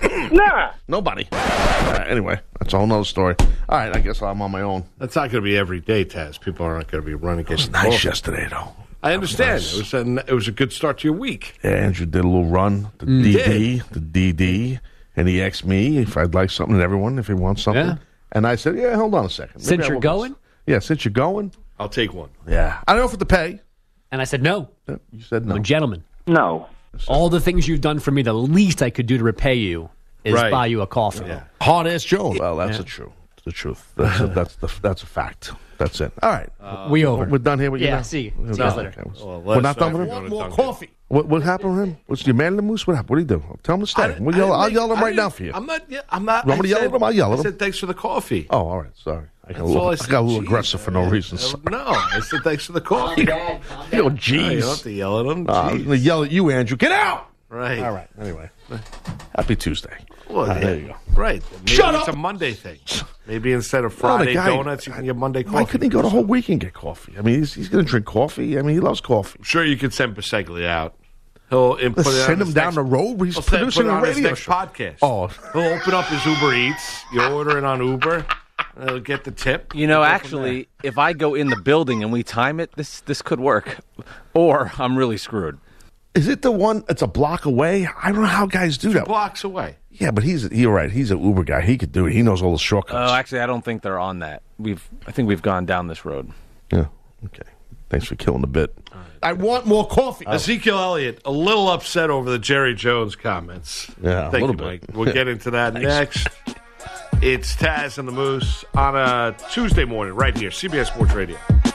Speaker 2: Nah.
Speaker 3: Nobody. Uh, anyway, that's a whole nother story. All right, I guess I'm on my own.
Speaker 1: That's not going to be every day, Taz. People aren't going to be running.
Speaker 3: It was
Speaker 1: getting
Speaker 3: nice
Speaker 1: coffee.
Speaker 3: yesterday, though.
Speaker 1: I understand.
Speaker 3: nice.
Speaker 1: It was a, it was a good start to your week.
Speaker 3: Yeah, Andrew did a little run, the D D, the D D, and he asked me if I'd like something, and everyone, if he wants something.
Speaker 5: Yeah.
Speaker 3: And I said, yeah, hold on a second. Maybe
Speaker 5: Since
Speaker 3: I
Speaker 5: you're
Speaker 3: will-
Speaker 5: going?
Speaker 3: Yeah, since you're going.
Speaker 1: I'll take one.
Speaker 3: Yeah. I don't know if it's to pay.
Speaker 5: And I said, no.
Speaker 3: Yeah, you said no.
Speaker 5: I'm a gentleman.
Speaker 2: No.
Speaker 5: All the things you've done for me, the least I could do to repay you is
Speaker 1: Right.
Speaker 5: buy you a coffee.
Speaker 3: Hard ass Joe. Well, that's the truth. The truth. That's a, that's the that's a fact. That's it. All right.
Speaker 5: We over.
Speaker 3: We're done here with you
Speaker 5: Yeah,
Speaker 3: now?
Speaker 5: see you.
Speaker 3: We're
Speaker 5: See you guys
Speaker 3: done.
Speaker 5: later.
Speaker 3: Okay.
Speaker 1: Well,
Speaker 3: We're not done
Speaker 1: let's
Speaker 3: with
Speaker 1: not
Speaker 3: him?
Speaker 1: go to Dunkin'.
Speaker 3: What, what happened with him? What's your man in the moose? What happened? What did he do? Tell him the story. We'll yell, I'll yell at him right now for you.
Speaker 1: I'm not. Yeah, I'm not.
Speaker 3: You want me to
Speaker 1: I
Speaker 3: yell at
Speaker 1: said-
Speaker 3: him? I'll yell at
Speaker 1: I
Speaker 3: him.
Speaker 1: said thanks for the coffee.
Speaker 3: Oh, all right. Sorry. I got, a
Speaker 1: That's
Speaker 3: little,
Speaker 1: all I
Speaker 3: I
Speaker 1: said.
Speaker 3: got a little
Speaker 1: Jeez,
Speaker 3: aggressive for no
Speaker 1: man.
Speaker 3: reason.
Speaker 1: Uh, No, I said thanks for the coffee.
Speaker 3: You know,
Speaker 1: No, you don't
Speaker 3: jeez.
Speaker 1: have to yell at him.
Speaker 3: Uh, I'm
Speaker 1: Jeez.
Speaker 3: going to yell at you, Andrew. Get out!
Speaker 1: right.
Speaker 3: All right. Anyway. Happy Tuesday.
Speaker 1: Well,
Speaker 3: Ah,
Speaker 1: yeah.
Speaker 3: there you go.
Speaker 1: Right. Maybe
Speaker 3: Shut
Speaker 1: it's
Speaker 3: up!
Speaker 1: a Monday thing. Maybe instead of
Speaker 3: Well, the
Speaker 1: Friday
Speaker 3: guy-
Speaker 1: donuts, you can get Monday coffee.
Speaker 3: Why couldn't he go the whole week and get coffee? I mean, he's, he's going to drink coffee. I mean, he loves coffee.
Speaker 1: I'm sure you could send Paseglia out. He'll input
Speaker 3: Let's
Speaker 1: it
Speaker 3: send
Speaker 1: on
Speaker 3: him
Speaker 1: his
Speaker 3: down
Speaker 1: next,
Speaker 3: the road. He's
Speaker 1: he'll send-
Speaker 3: producing
Speaker 1: put it
Speaker 3: a
Speaker 1: on his
Speaker 3: radio
Speaker 1: next
Speaker 3: show.
Speaker 1: podcast.
Speaker 3: Oh.
Speaker 1: He'll open up his Uber Eats. You order it on Uber. And he'll get the tip.
Speaker 8: You know,
Speaker 1: We'll go from
Speaker 8: actually, if I go in the building and we time it, this this could work. Or I'm really screwed.
Speaker 3: Is it the one that's a block away? I don't know how guys do
Speaker 1: there.
Speaker 3: that.
Speaker 1: Blocks away.
Speaker 3: Yeah, but he's you're right. He's an Uber guy. He could do it. He knows all the shortcuts.
Speaker 8: Oh, actually, I don't think they're on that. We've I think we've gone down this road.
Speaker 3: Yeah. Okay. Thanks for killing the bit. I want more coffee.
Speaker 1: Ezekiel Elliott, a little upset over the Jerry Jones comments.
Speaker 3: Yeah, a
Speaker 1: Thank
Speaker 3: little
Speaker 1: you,
Speaker 3: bit.
Speaker 1: Mike. We'll get into that next. It's Taz and the Moose on a Tuesday morning right here, C B S Sports Radio.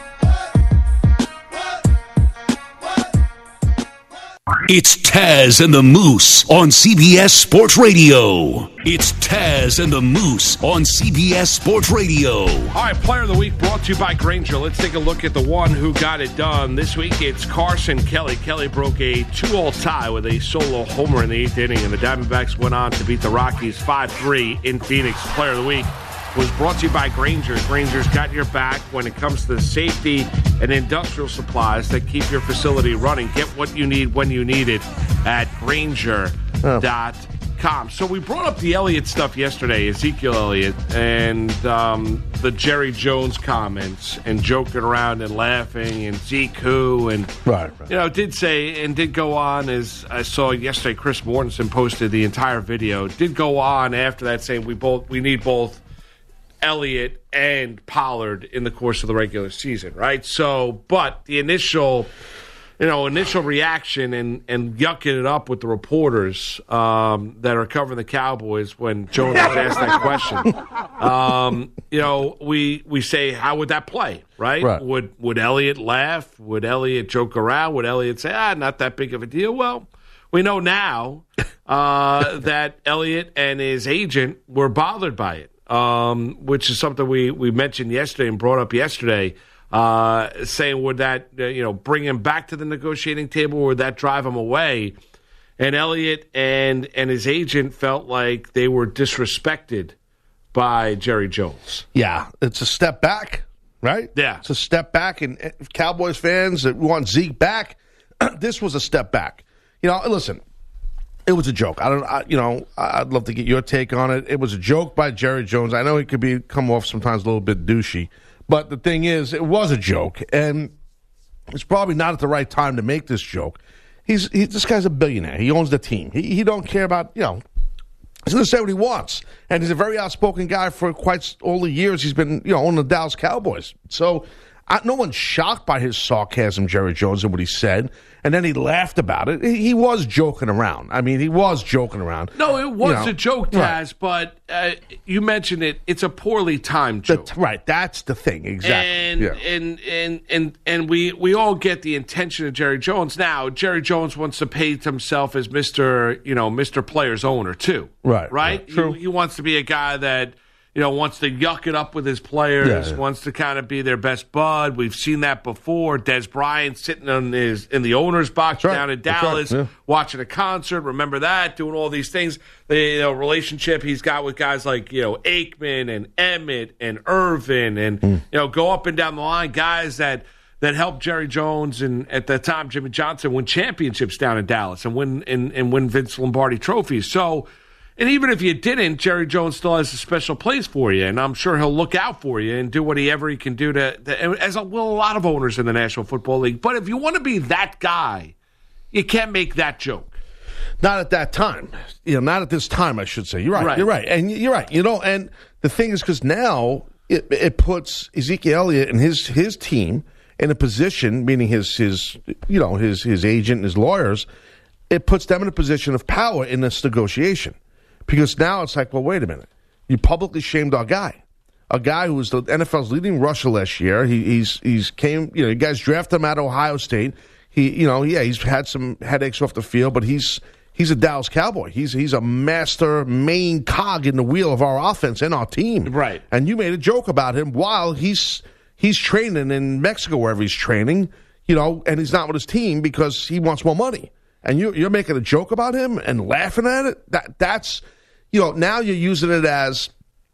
Speaker 4: It's Taz and the Moose on C B S Sports Radio. It's Taz and the Moose on C B S Sports Radio.
Speaker 1: All right, Player of the Week brought to you by Granger. Let's take a look at the one who got it done. This week it's Carson Kelly. Kelly broke a two-all tie with a solo homer in the eighth inning, and the Diamondbacks went on to beat the Rockies five three in Phoenix. Player of the Week was brought to you by Grainger. Grainger's got your back when it comes to safety and industrial supplies that keep your facility running. Get what you need when you need it at Grainger dot com. So we brought up the Elliott stuff yesterday, Ezekiel Elliott, and um, the Jerry Jones comments and joking around and laughing and Zeke who and
Speaker 3: right, right.
Speaker 1: you know did say and did go on, as I saw yesterday. Chris Mortensen posted the entire video. Did go on after that saying we both we need both Elliott and Pollard in the course of the regular season, right? So, but the initial. You know, initial reaction and, and yucking it up with the reporters um, that are covering the Cowboys when Jones was asked that question. Um, you know, we we say, how would that play, right?
Speaker 3: right?
Speaker 1: Would would Elliott laugh? Would Elliott joke around? Would Elliott say, ah, not that big of a deal? Well, we know now uh, that Elliott and his agent were bothered by it, um, which is something we, we mentioned yesterday and brought up yesterday. Uh, saying would that uh, you know bring him back to the negotiating table, or would that drive him away? And Elliott and and his agent felt like they were disrespected by Jerry Jones.
Speaker 3: Yeah, it's a step back, right?
Speaker 1: Yeah,
Speaker 3: it's a step back. And if Cowboys fans that want Zeke back, this was a step back. You know, listen, it was a joke. I don't, I, you know, I'd love to get your take on it. It was a joke by Jerry Jones. I know he could be come off sometimes a little bit douchey. But the thing is, it was a joke, and it's probably not at the right time to make this joke. He's he, this guy's a billionaire. He owns the team. He he don't care about, you know, he's going to say what he wants. And he's a very outspoken guy for quite all the years he's been, you know, on the Dallas Cowboys. So I, no one's shocked by his sarcasm, Jerry Jones, and what he said. And then he laughed about it. He, he was joking around. I mean, he was joking around.
Speaker 1: No, it was
Speaker 3: you know,
Speaker 1: a joke, Taz,
Speaker 3: right.
Speaker 1: but uh, you mentioned it. It's a poorly timed joke.
Speaker 3: The, right, that's the thing, exactly.
Speaker 1: And,
Speaker 3: yeah.
Speaker 1: and, and, and, and we, we all get the intention of Jerry Jones. Now, Jerry Jones wants to paint himself as Mister, you know, Mister Player's owner, too.
Speaker 3: Right.
Speaker 1: Right?
Speaker 3: right. True.
Speaker 1: He, he wants to be a guy that, you know, wants to yuck it up with his players,
Speaker 3: yeah, yeah.
Speaker 1: wants to kind of be their best bud. We've seen that before. Des Bryant sitting in his in the owner's box
Speaker 3: right.
Speaker 1: down in
Speaker 3: That's
Speaker 1: Dallas,
Speaker 3: right. yeah.
Speaker 1: watching a concert. Remember that? Doing all these things. The you know, relationship he's got with guys like, you know, Aikman and Emmett and Irvin and,
Speaker 3: mm.
Speaker 1: you know, go up and down the line, guys that that helped Jerry Jones and, at the time, Jimmy Johnson win championships down in Dallas and win, and, and win Vince Lombardi trophies. So, and even if you didn't, Jerry Jones still has a special place for you, and I'm sure he'll look out for you and do whatever he can do to, to as a, will a lot of owners in the National Football League. But if you want to be that guy, you can't make that joke.
Speaker 3: Not at that time. You know, not at this time, I should say. You're right.
Speaker 1: Right.
Speaker 3: You're right. And you're right. You know, and the thing is, because now it, it puts Ezekiel Elliott and his his team in a position, meaning his his you know his his agent and his lawyers, it puts them in a position of power in this negotiation. Because now it's like, well, wait a minute. You publicly shamed our guy, a guy who was the N F L's leading rusher last year. He, he's he's came, you know, you guys drafted him out of Ohio State. He, you know, yeah, he's had some headaches off the field, but he's he's a Dallas Cowboy. He's he's a master main cog in the wheel of our offense and our team.
Speaker 1: Right.
Speaker 3: And you made a joke about him while he's he's training in Mexico, wherever he's training, you know, and he's not with his team because he wants more money. And you, you're making a joke about him and laughing at it. That that's, you know, now you're using it as,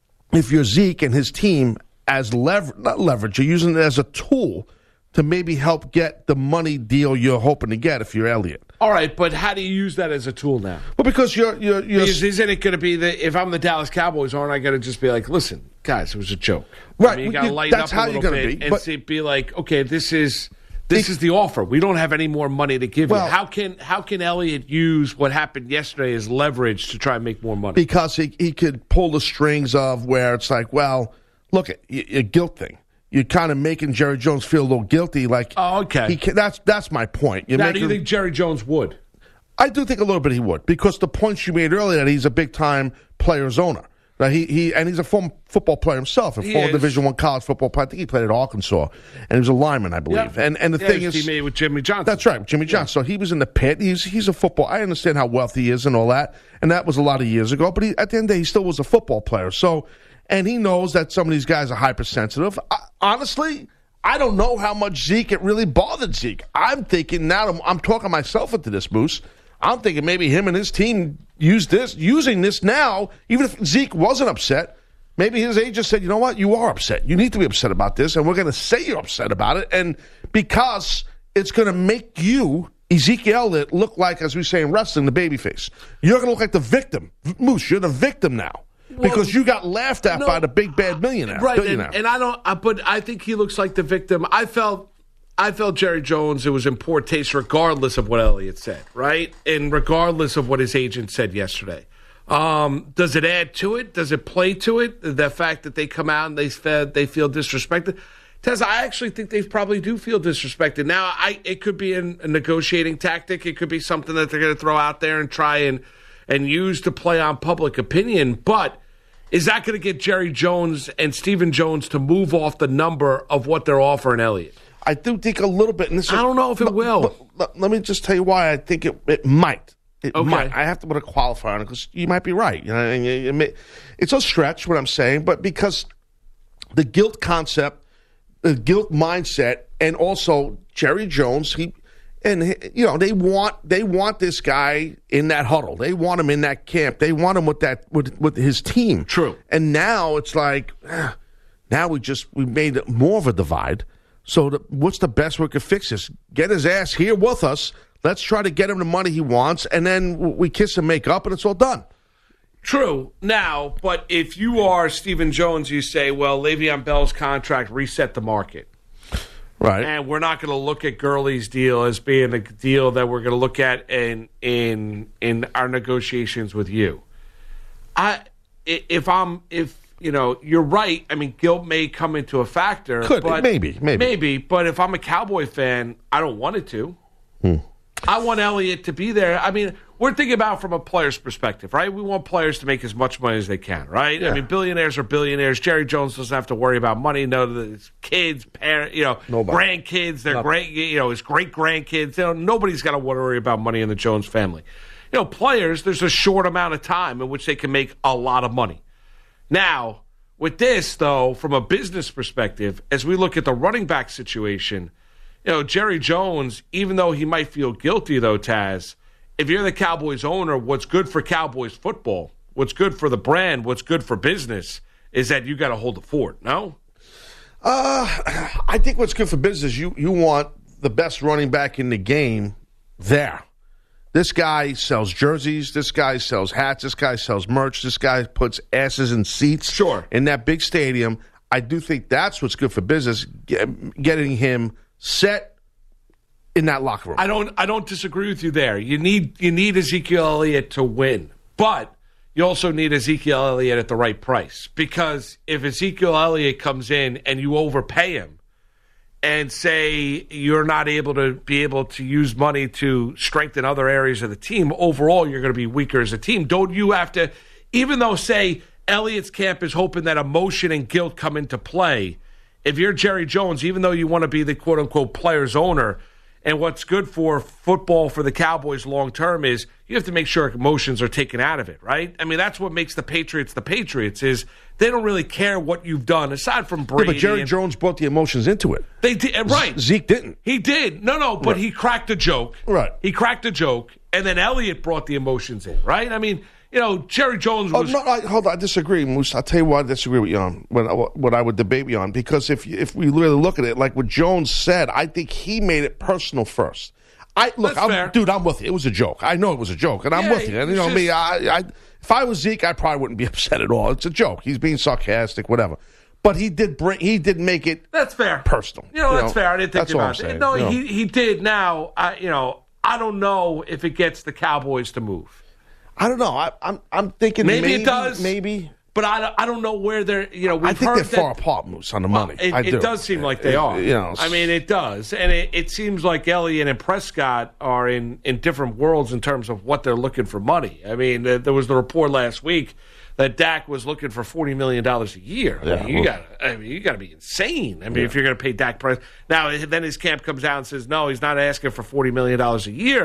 Speaker 3: if you're Zeke and his team, as lever not leverage. You're using it as a tool to maybe help get the money deal you're hoping to get if you're Elliott.
Speaker 1: All right, but how do you use that as a tool now?
Speaker 3: Well, because you're you're, you're
Speaker 1: Because isn't it going to be that if I'm the Dallas Cowboys, aren't I going to just be like, listen, guys, it was a joke?
Speaker 3: Right.
Speaker 1: I mean, you got to
Speaker 3: You-
Speaker 1: lighten
Speaker 3: that's
Speaker 1: up
Speaker 3: how
Speaker 1: a
Speaker 3: you're
Speaker 1: little
Speaker 3: gonna
Speaker 1: bit
Speaker 3: be,
Speaker 1: and
Speaker 3: but-
Speaker 1: say, be like, okay, this is this is the offer. We don't have any more money to give
Speaker 3: Well-
Speaker 1: you. How can how can Elliott use what happened yesterday as leverage to try and make more money?
Speaker 3: Because he, he could pull the strings of where it's like, well, look, at a guilt thing. You're kind of making Jerry Jones feel a little guilty. Like,
Speaker 1: Oh, okay.
Speaker 3: He can, that's that's my point. You're
Speaker 1: now,
Speaker 3: making,
Speaker 1: do you think Jerry Jones would?
Speaker 3: I do think a little bit he would, because the points you made earlier that he's a big time players owner. That he he and he's a former football player himself, a
Speaker 1: He
Speaker 3: former
Speaker 1: is.
Speaker 3: Division One college football player. I think he played at Arkansas, and he was a lineman, I believe.
Speaker 1: Yeah.
Speaker 3: And and the
Speaker 1: Yeah,
Speaker 3: thing
Speaker 1: he was
Speaker 3: is,
Speaker 1: teammate with Jimmy Johnson.
Speaker 3: That's right, Jimmy Johnson. So he was in the pit. He's he's a football. I understand how wealthy he is and all that, and that was a lot of years ago. But he, at the end of the day, he still was a football player. So, and he knows that some of these guys are hypersensitive. I, honestly, I don't know how much Zeke it really bothered Zeke. I'm thinking now. I'm, I'm talking myself into this, Moose. I'm thinking maybe him and his team use this, using this now. Even if Zeke wasn't upset, Maybe his agent said, you know what, you are upset. You need to be upset about this, and we're going to say you're upset about it, and because it's going to make you, Ezekiel Elliott, look like, as we say in wrestling, the babyface. You're going to look like the victim. Moose, you're the victim now. Because well, you got laughed at no, by the big bad millionaire.
Speaker 1: Right,
Speaker 3: billionaire.
Speaker 1: And, and I don't, I, but I think he looks like the victim. I felt, I felt Jerry Jones, it was in poor taste regardless of what Elliott said, right? And regardless of what his agent said yesterday. Um, does it add to it? Does it play to it? The fact that they come out and they fed, they feel disrespected. Tez, I actually think they probably do feel disrespected. Now, I it could be an, a negotiating tactic. It could be something that they're going to throw out there and try and and use to play on public opinion. But is that going to get Jerry Jones and Stephen Jones to move off the number of what they're offering Elliott?
Speaker 3: I do think a little bit. And this
Speaker 1: I don't know if it
Speaker 3: l-
Speaker 1: will.
Speaker 3: L- l- let me just tell you why I think it, it might. It
Speaker 1: okay.
Speaker 3: might. I have to put a qualifier on it because you might be right. You know, and you, you may, it's a stretch what I'm saying, but because the guilt concept, the guilt mindset, and also Jerry Jones, he and he, you know they want they want this guy in that huddle. They want him in that camp. They want him with that with with his team.
Speaker 1: True.
Speaker 3: And now it's like eh, now we just we made it more of a divide. So the, what's the best way we could fix this? Get his ass here with us. Let's try to get him the money he wants, and then we kiss and make up, and it's all done.
Speaker 1: True. Now, but if you are Stephen Jones, you say, well, Le'Veon Bell's contract reset the market.
Speaker 3: Right.
Speaker 1: And we're not going to look at Gurley's deal as being a deal that we're going to look at in in in our negotiations with you. I if I'm if you know, you're right. I mean, guilt may come into a factor.
Speaker 3: Could
Speaker 1: but
Speaker 3: maybe, maybe.
Speaker 1: Maybe, but if I'm a Cowboy fan, I don't want it to.
Speaker 3: Hmm.
Speaker 1: I want Elliott to be there. I mean, we're thinking about from a player's perspective, right? We want players to make as much money as they can, right?
Speaker 3: Yeah.
Speaker 1: I mean, billionaires are billionaires. Jerry Jones doesn't have to worry about money. No, his kids, parents, you know,
Speaker 3: Nobody.
Speaker 1: grandkids, their great, you know, his great grandkids. You know, nobody's got to worry about money in the Jones family. You know, players, there's a short amount of time in which they can make a lot of money. Now, with this, though, from a business perspective, as we look at the running back situation, you know, Jerry Jones, even though he might feel guilty, though, Taz, if you're the Cowboys owner, what's good for Cowboys football, what's good for the brand, what's good for business is that you got to hold the fort, no?
Speaker 3: Uh, I think what's good for business, you, you want the best running back in the game there. This guy sells jerseys. This guy sells hats. This guy sells merch. This guy puts asses in seats
Speaker 1: sure.
Speaker 3: in that big stadium. I do think that's what's good for business, get, getting him set in that locker room.
Speaker 1: I don't I don't disagree with you there. You need you need Ezekiel Elliott to win. But you also need Ezekiel Elliott at the right price. Because if Ezekiel Elliott comes in and you overpay him and say you're not able to be able to use money to strengthen other areas of the team, overall you're going to be weaker as a team. Don't you have to, even though, say, Elliott's camp is hoping that emotion and guilt come into play, if you're Jerry Jones, even though you want to be the quote-unquote player's owner, and what's good for football for the Cowboys long-term is you have to make sure emotions are taken out of it, right? I mean, that's what makes the Patriots the Patriots is they don't really care what you've done, aside from Brady.
Speaker 3: Yeah, but Jerry
Speaker 1: and,
Speaker 3: Jones brought the emotions into it.
Speaker 1: They did, right.
Speaker 3: Zeke didn't.
Speaker 1: He did. No, no, but
Speaker 3: right.
Speaker 1: he cracked a joke.
Speaker 3: Right.
Speaker 1: He cracked a joke, and then Elliott brought the emotions in, right? I mean, you know, Jerry Jones was...
Speaker 3: Oh, no, I, hold on, I disagree, Moose. I'll tell you why I disagree with you on, what, what I would debate you on, because if if we really look at it, like what Jones said, I think he made it personal first. I Look, I'm, dude, I'm with you. It was a joke. I know it was a joke, and I'm
Speaker 1: yeah,
Speaker 3: with you. And, you know
Speaker 1: just,
Speaker 3: me, I, I, if I was Zeke, I probably wouldn't be upset at all. It's a joke. He's being sarcastic, whatever. But he did bring, he did make it
Speaker 1: that's fair.
Speaker 3: personal.
Speaker 1: You know,
Speaker 3: you
Speaker 1: that's
Speaker 3: know?
Speaker 1: fair. I didn't think
Speaker 3: that's
Speaker 1: about it. No,
Speaker 3: you know?
Speaker 1: he, he did. Now, I, you know, I don't know if it gets the Cowboys to move.
Speaker 3: I don't know. I, I'm I'm thinking
Speaker 1: maybe,
Speaker 3: maybe
Speaker 1: it does.
Speaker 3: Maybe.
Speaker 1: But I, I don't know where they're, you know, we've
Speaker 3: I think
Speaker 1: heard
Speaker 3: they're
Speaker 1: that,
Speaker 3: far apart, Moose, on the money.
Speaker 1: Well, it,
Speaker 3: I
Speaker 1: it
Speaker 3: do.
Speaker 1: does seem like they
Speaker 3: it,
Speaker 1: are.
Speaker 3: You know,
Speaker 1: I mean, it does. And it, it seems like Elliott and Prescott are in, in different worlds in terms of what they're looking for money. I mean, uh, there was the report last week that Dak was looking for forty million dollars a year.
Speaker 3: Yeah,
Speaker 1: I mean, you got I mean, you got to be insane. I mean, yeah. if you're going to pay Dak Prescott. Now, then his camp comes out and says, no, he's not asking for forty million dollars a year.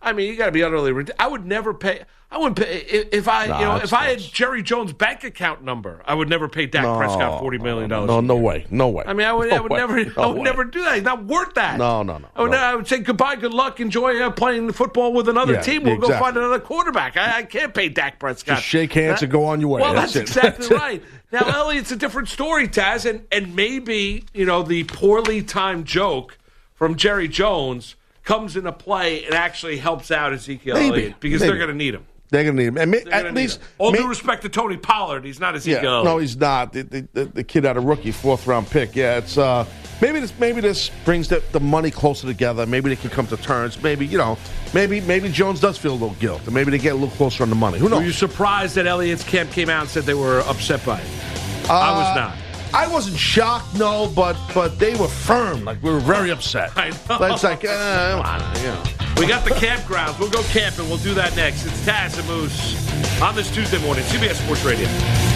Speaker 1: I mean, you got to be utterly ridiculous. I would never pay. I wouldn't pay if, if I,
Speaker 3: Nah,
Speaker 1: you know,
Speaker 3: that's
Speaker 1: if I had
Speaker 3: nuts.
Speaker 1: Jerry Jones' bank account number. I would never pay Dak
Speaker 3: No,
Speaker 1: Prescott forty million dollars.
Speaker 3: No, no way, no way.
Speaker 1: I mean, I would,
Speaker 3: no
Speaker 1: I would
Speaker 3: way.
Speaker 1: never,
Speaker 3: no
Speaker 1: I would
Speaker 3: way.
Speaker 1: never do that. He's not worth that.
Speaker 3: No, no, no.
Speaker 1: I would,
Speaker 3: no.
Speaker 1: I would say goodbye, good luck, enjoy uh, playing football with another
Speaker 3: Yeah,
Speaker 1: team. We'll
Speaker 3: exactly.
Speaker 1: go find another quarterback. I, I can't pay Dak Prescott.
Speaker 3: Just shake hands
Speaker 1: That-
Speaker 3: and go on your way.
Speaker 1: Well,
Speaker 3: That's
Speaker 1: that's,
Speaker 3: it.
Speaker 1: exactly
Speaker 3: That's it.
Speaker 1: right. Now, Elliott's a different story, Taz, and and maybe you know the poorly timed joke from Jerry Jones comes into play and actually helps out Ezekiel
Speaker 3: Maybe,
Speaker 1: Elliott because
Speaker 3: maybe.
Speaker 1: they're going to need him.
Speaker 3: They're going to need him. And may,
Speaker 1: They're gonna
Speaker 3: at
Speaker 1: need
Speaker 3: least,
Speaker 1: him. All
Speaker 3: may-
Speaker 1: due respect to Tony Pollard, he's not
Speaker 3: yeah,
Speaker 1: Ezekiel Elliott.
Speaker 3: no, he's not. The, the, the, the kid out of rookie, fourth round pick. Yeah, it's uh, maybe this maybe this brings the, the money closer together. Maybe they can come to terms. Maybe you know, maybe maybe Jones does feel a little guilt, and maybe they get a little closer on the money. Who
Speaker 1: Were
Speaker 3: knows?
Speaker 1: you surprised that Elliott's camp came out and said they were upset by it?
Speaker 3: Uh,
Speaker 1: I was not.
Speaker 3: I wasn't shocked, no, but but they were firm. Like we were very upset.
Speaker 1: I know.
Speaker 3: But it's like, uh, come on, you know.
Speaker 1: We got the campgrounds. We'll go camping. We'll do that next. It's Taz and Moose on this Tuesday morning, C B S Sports Radio.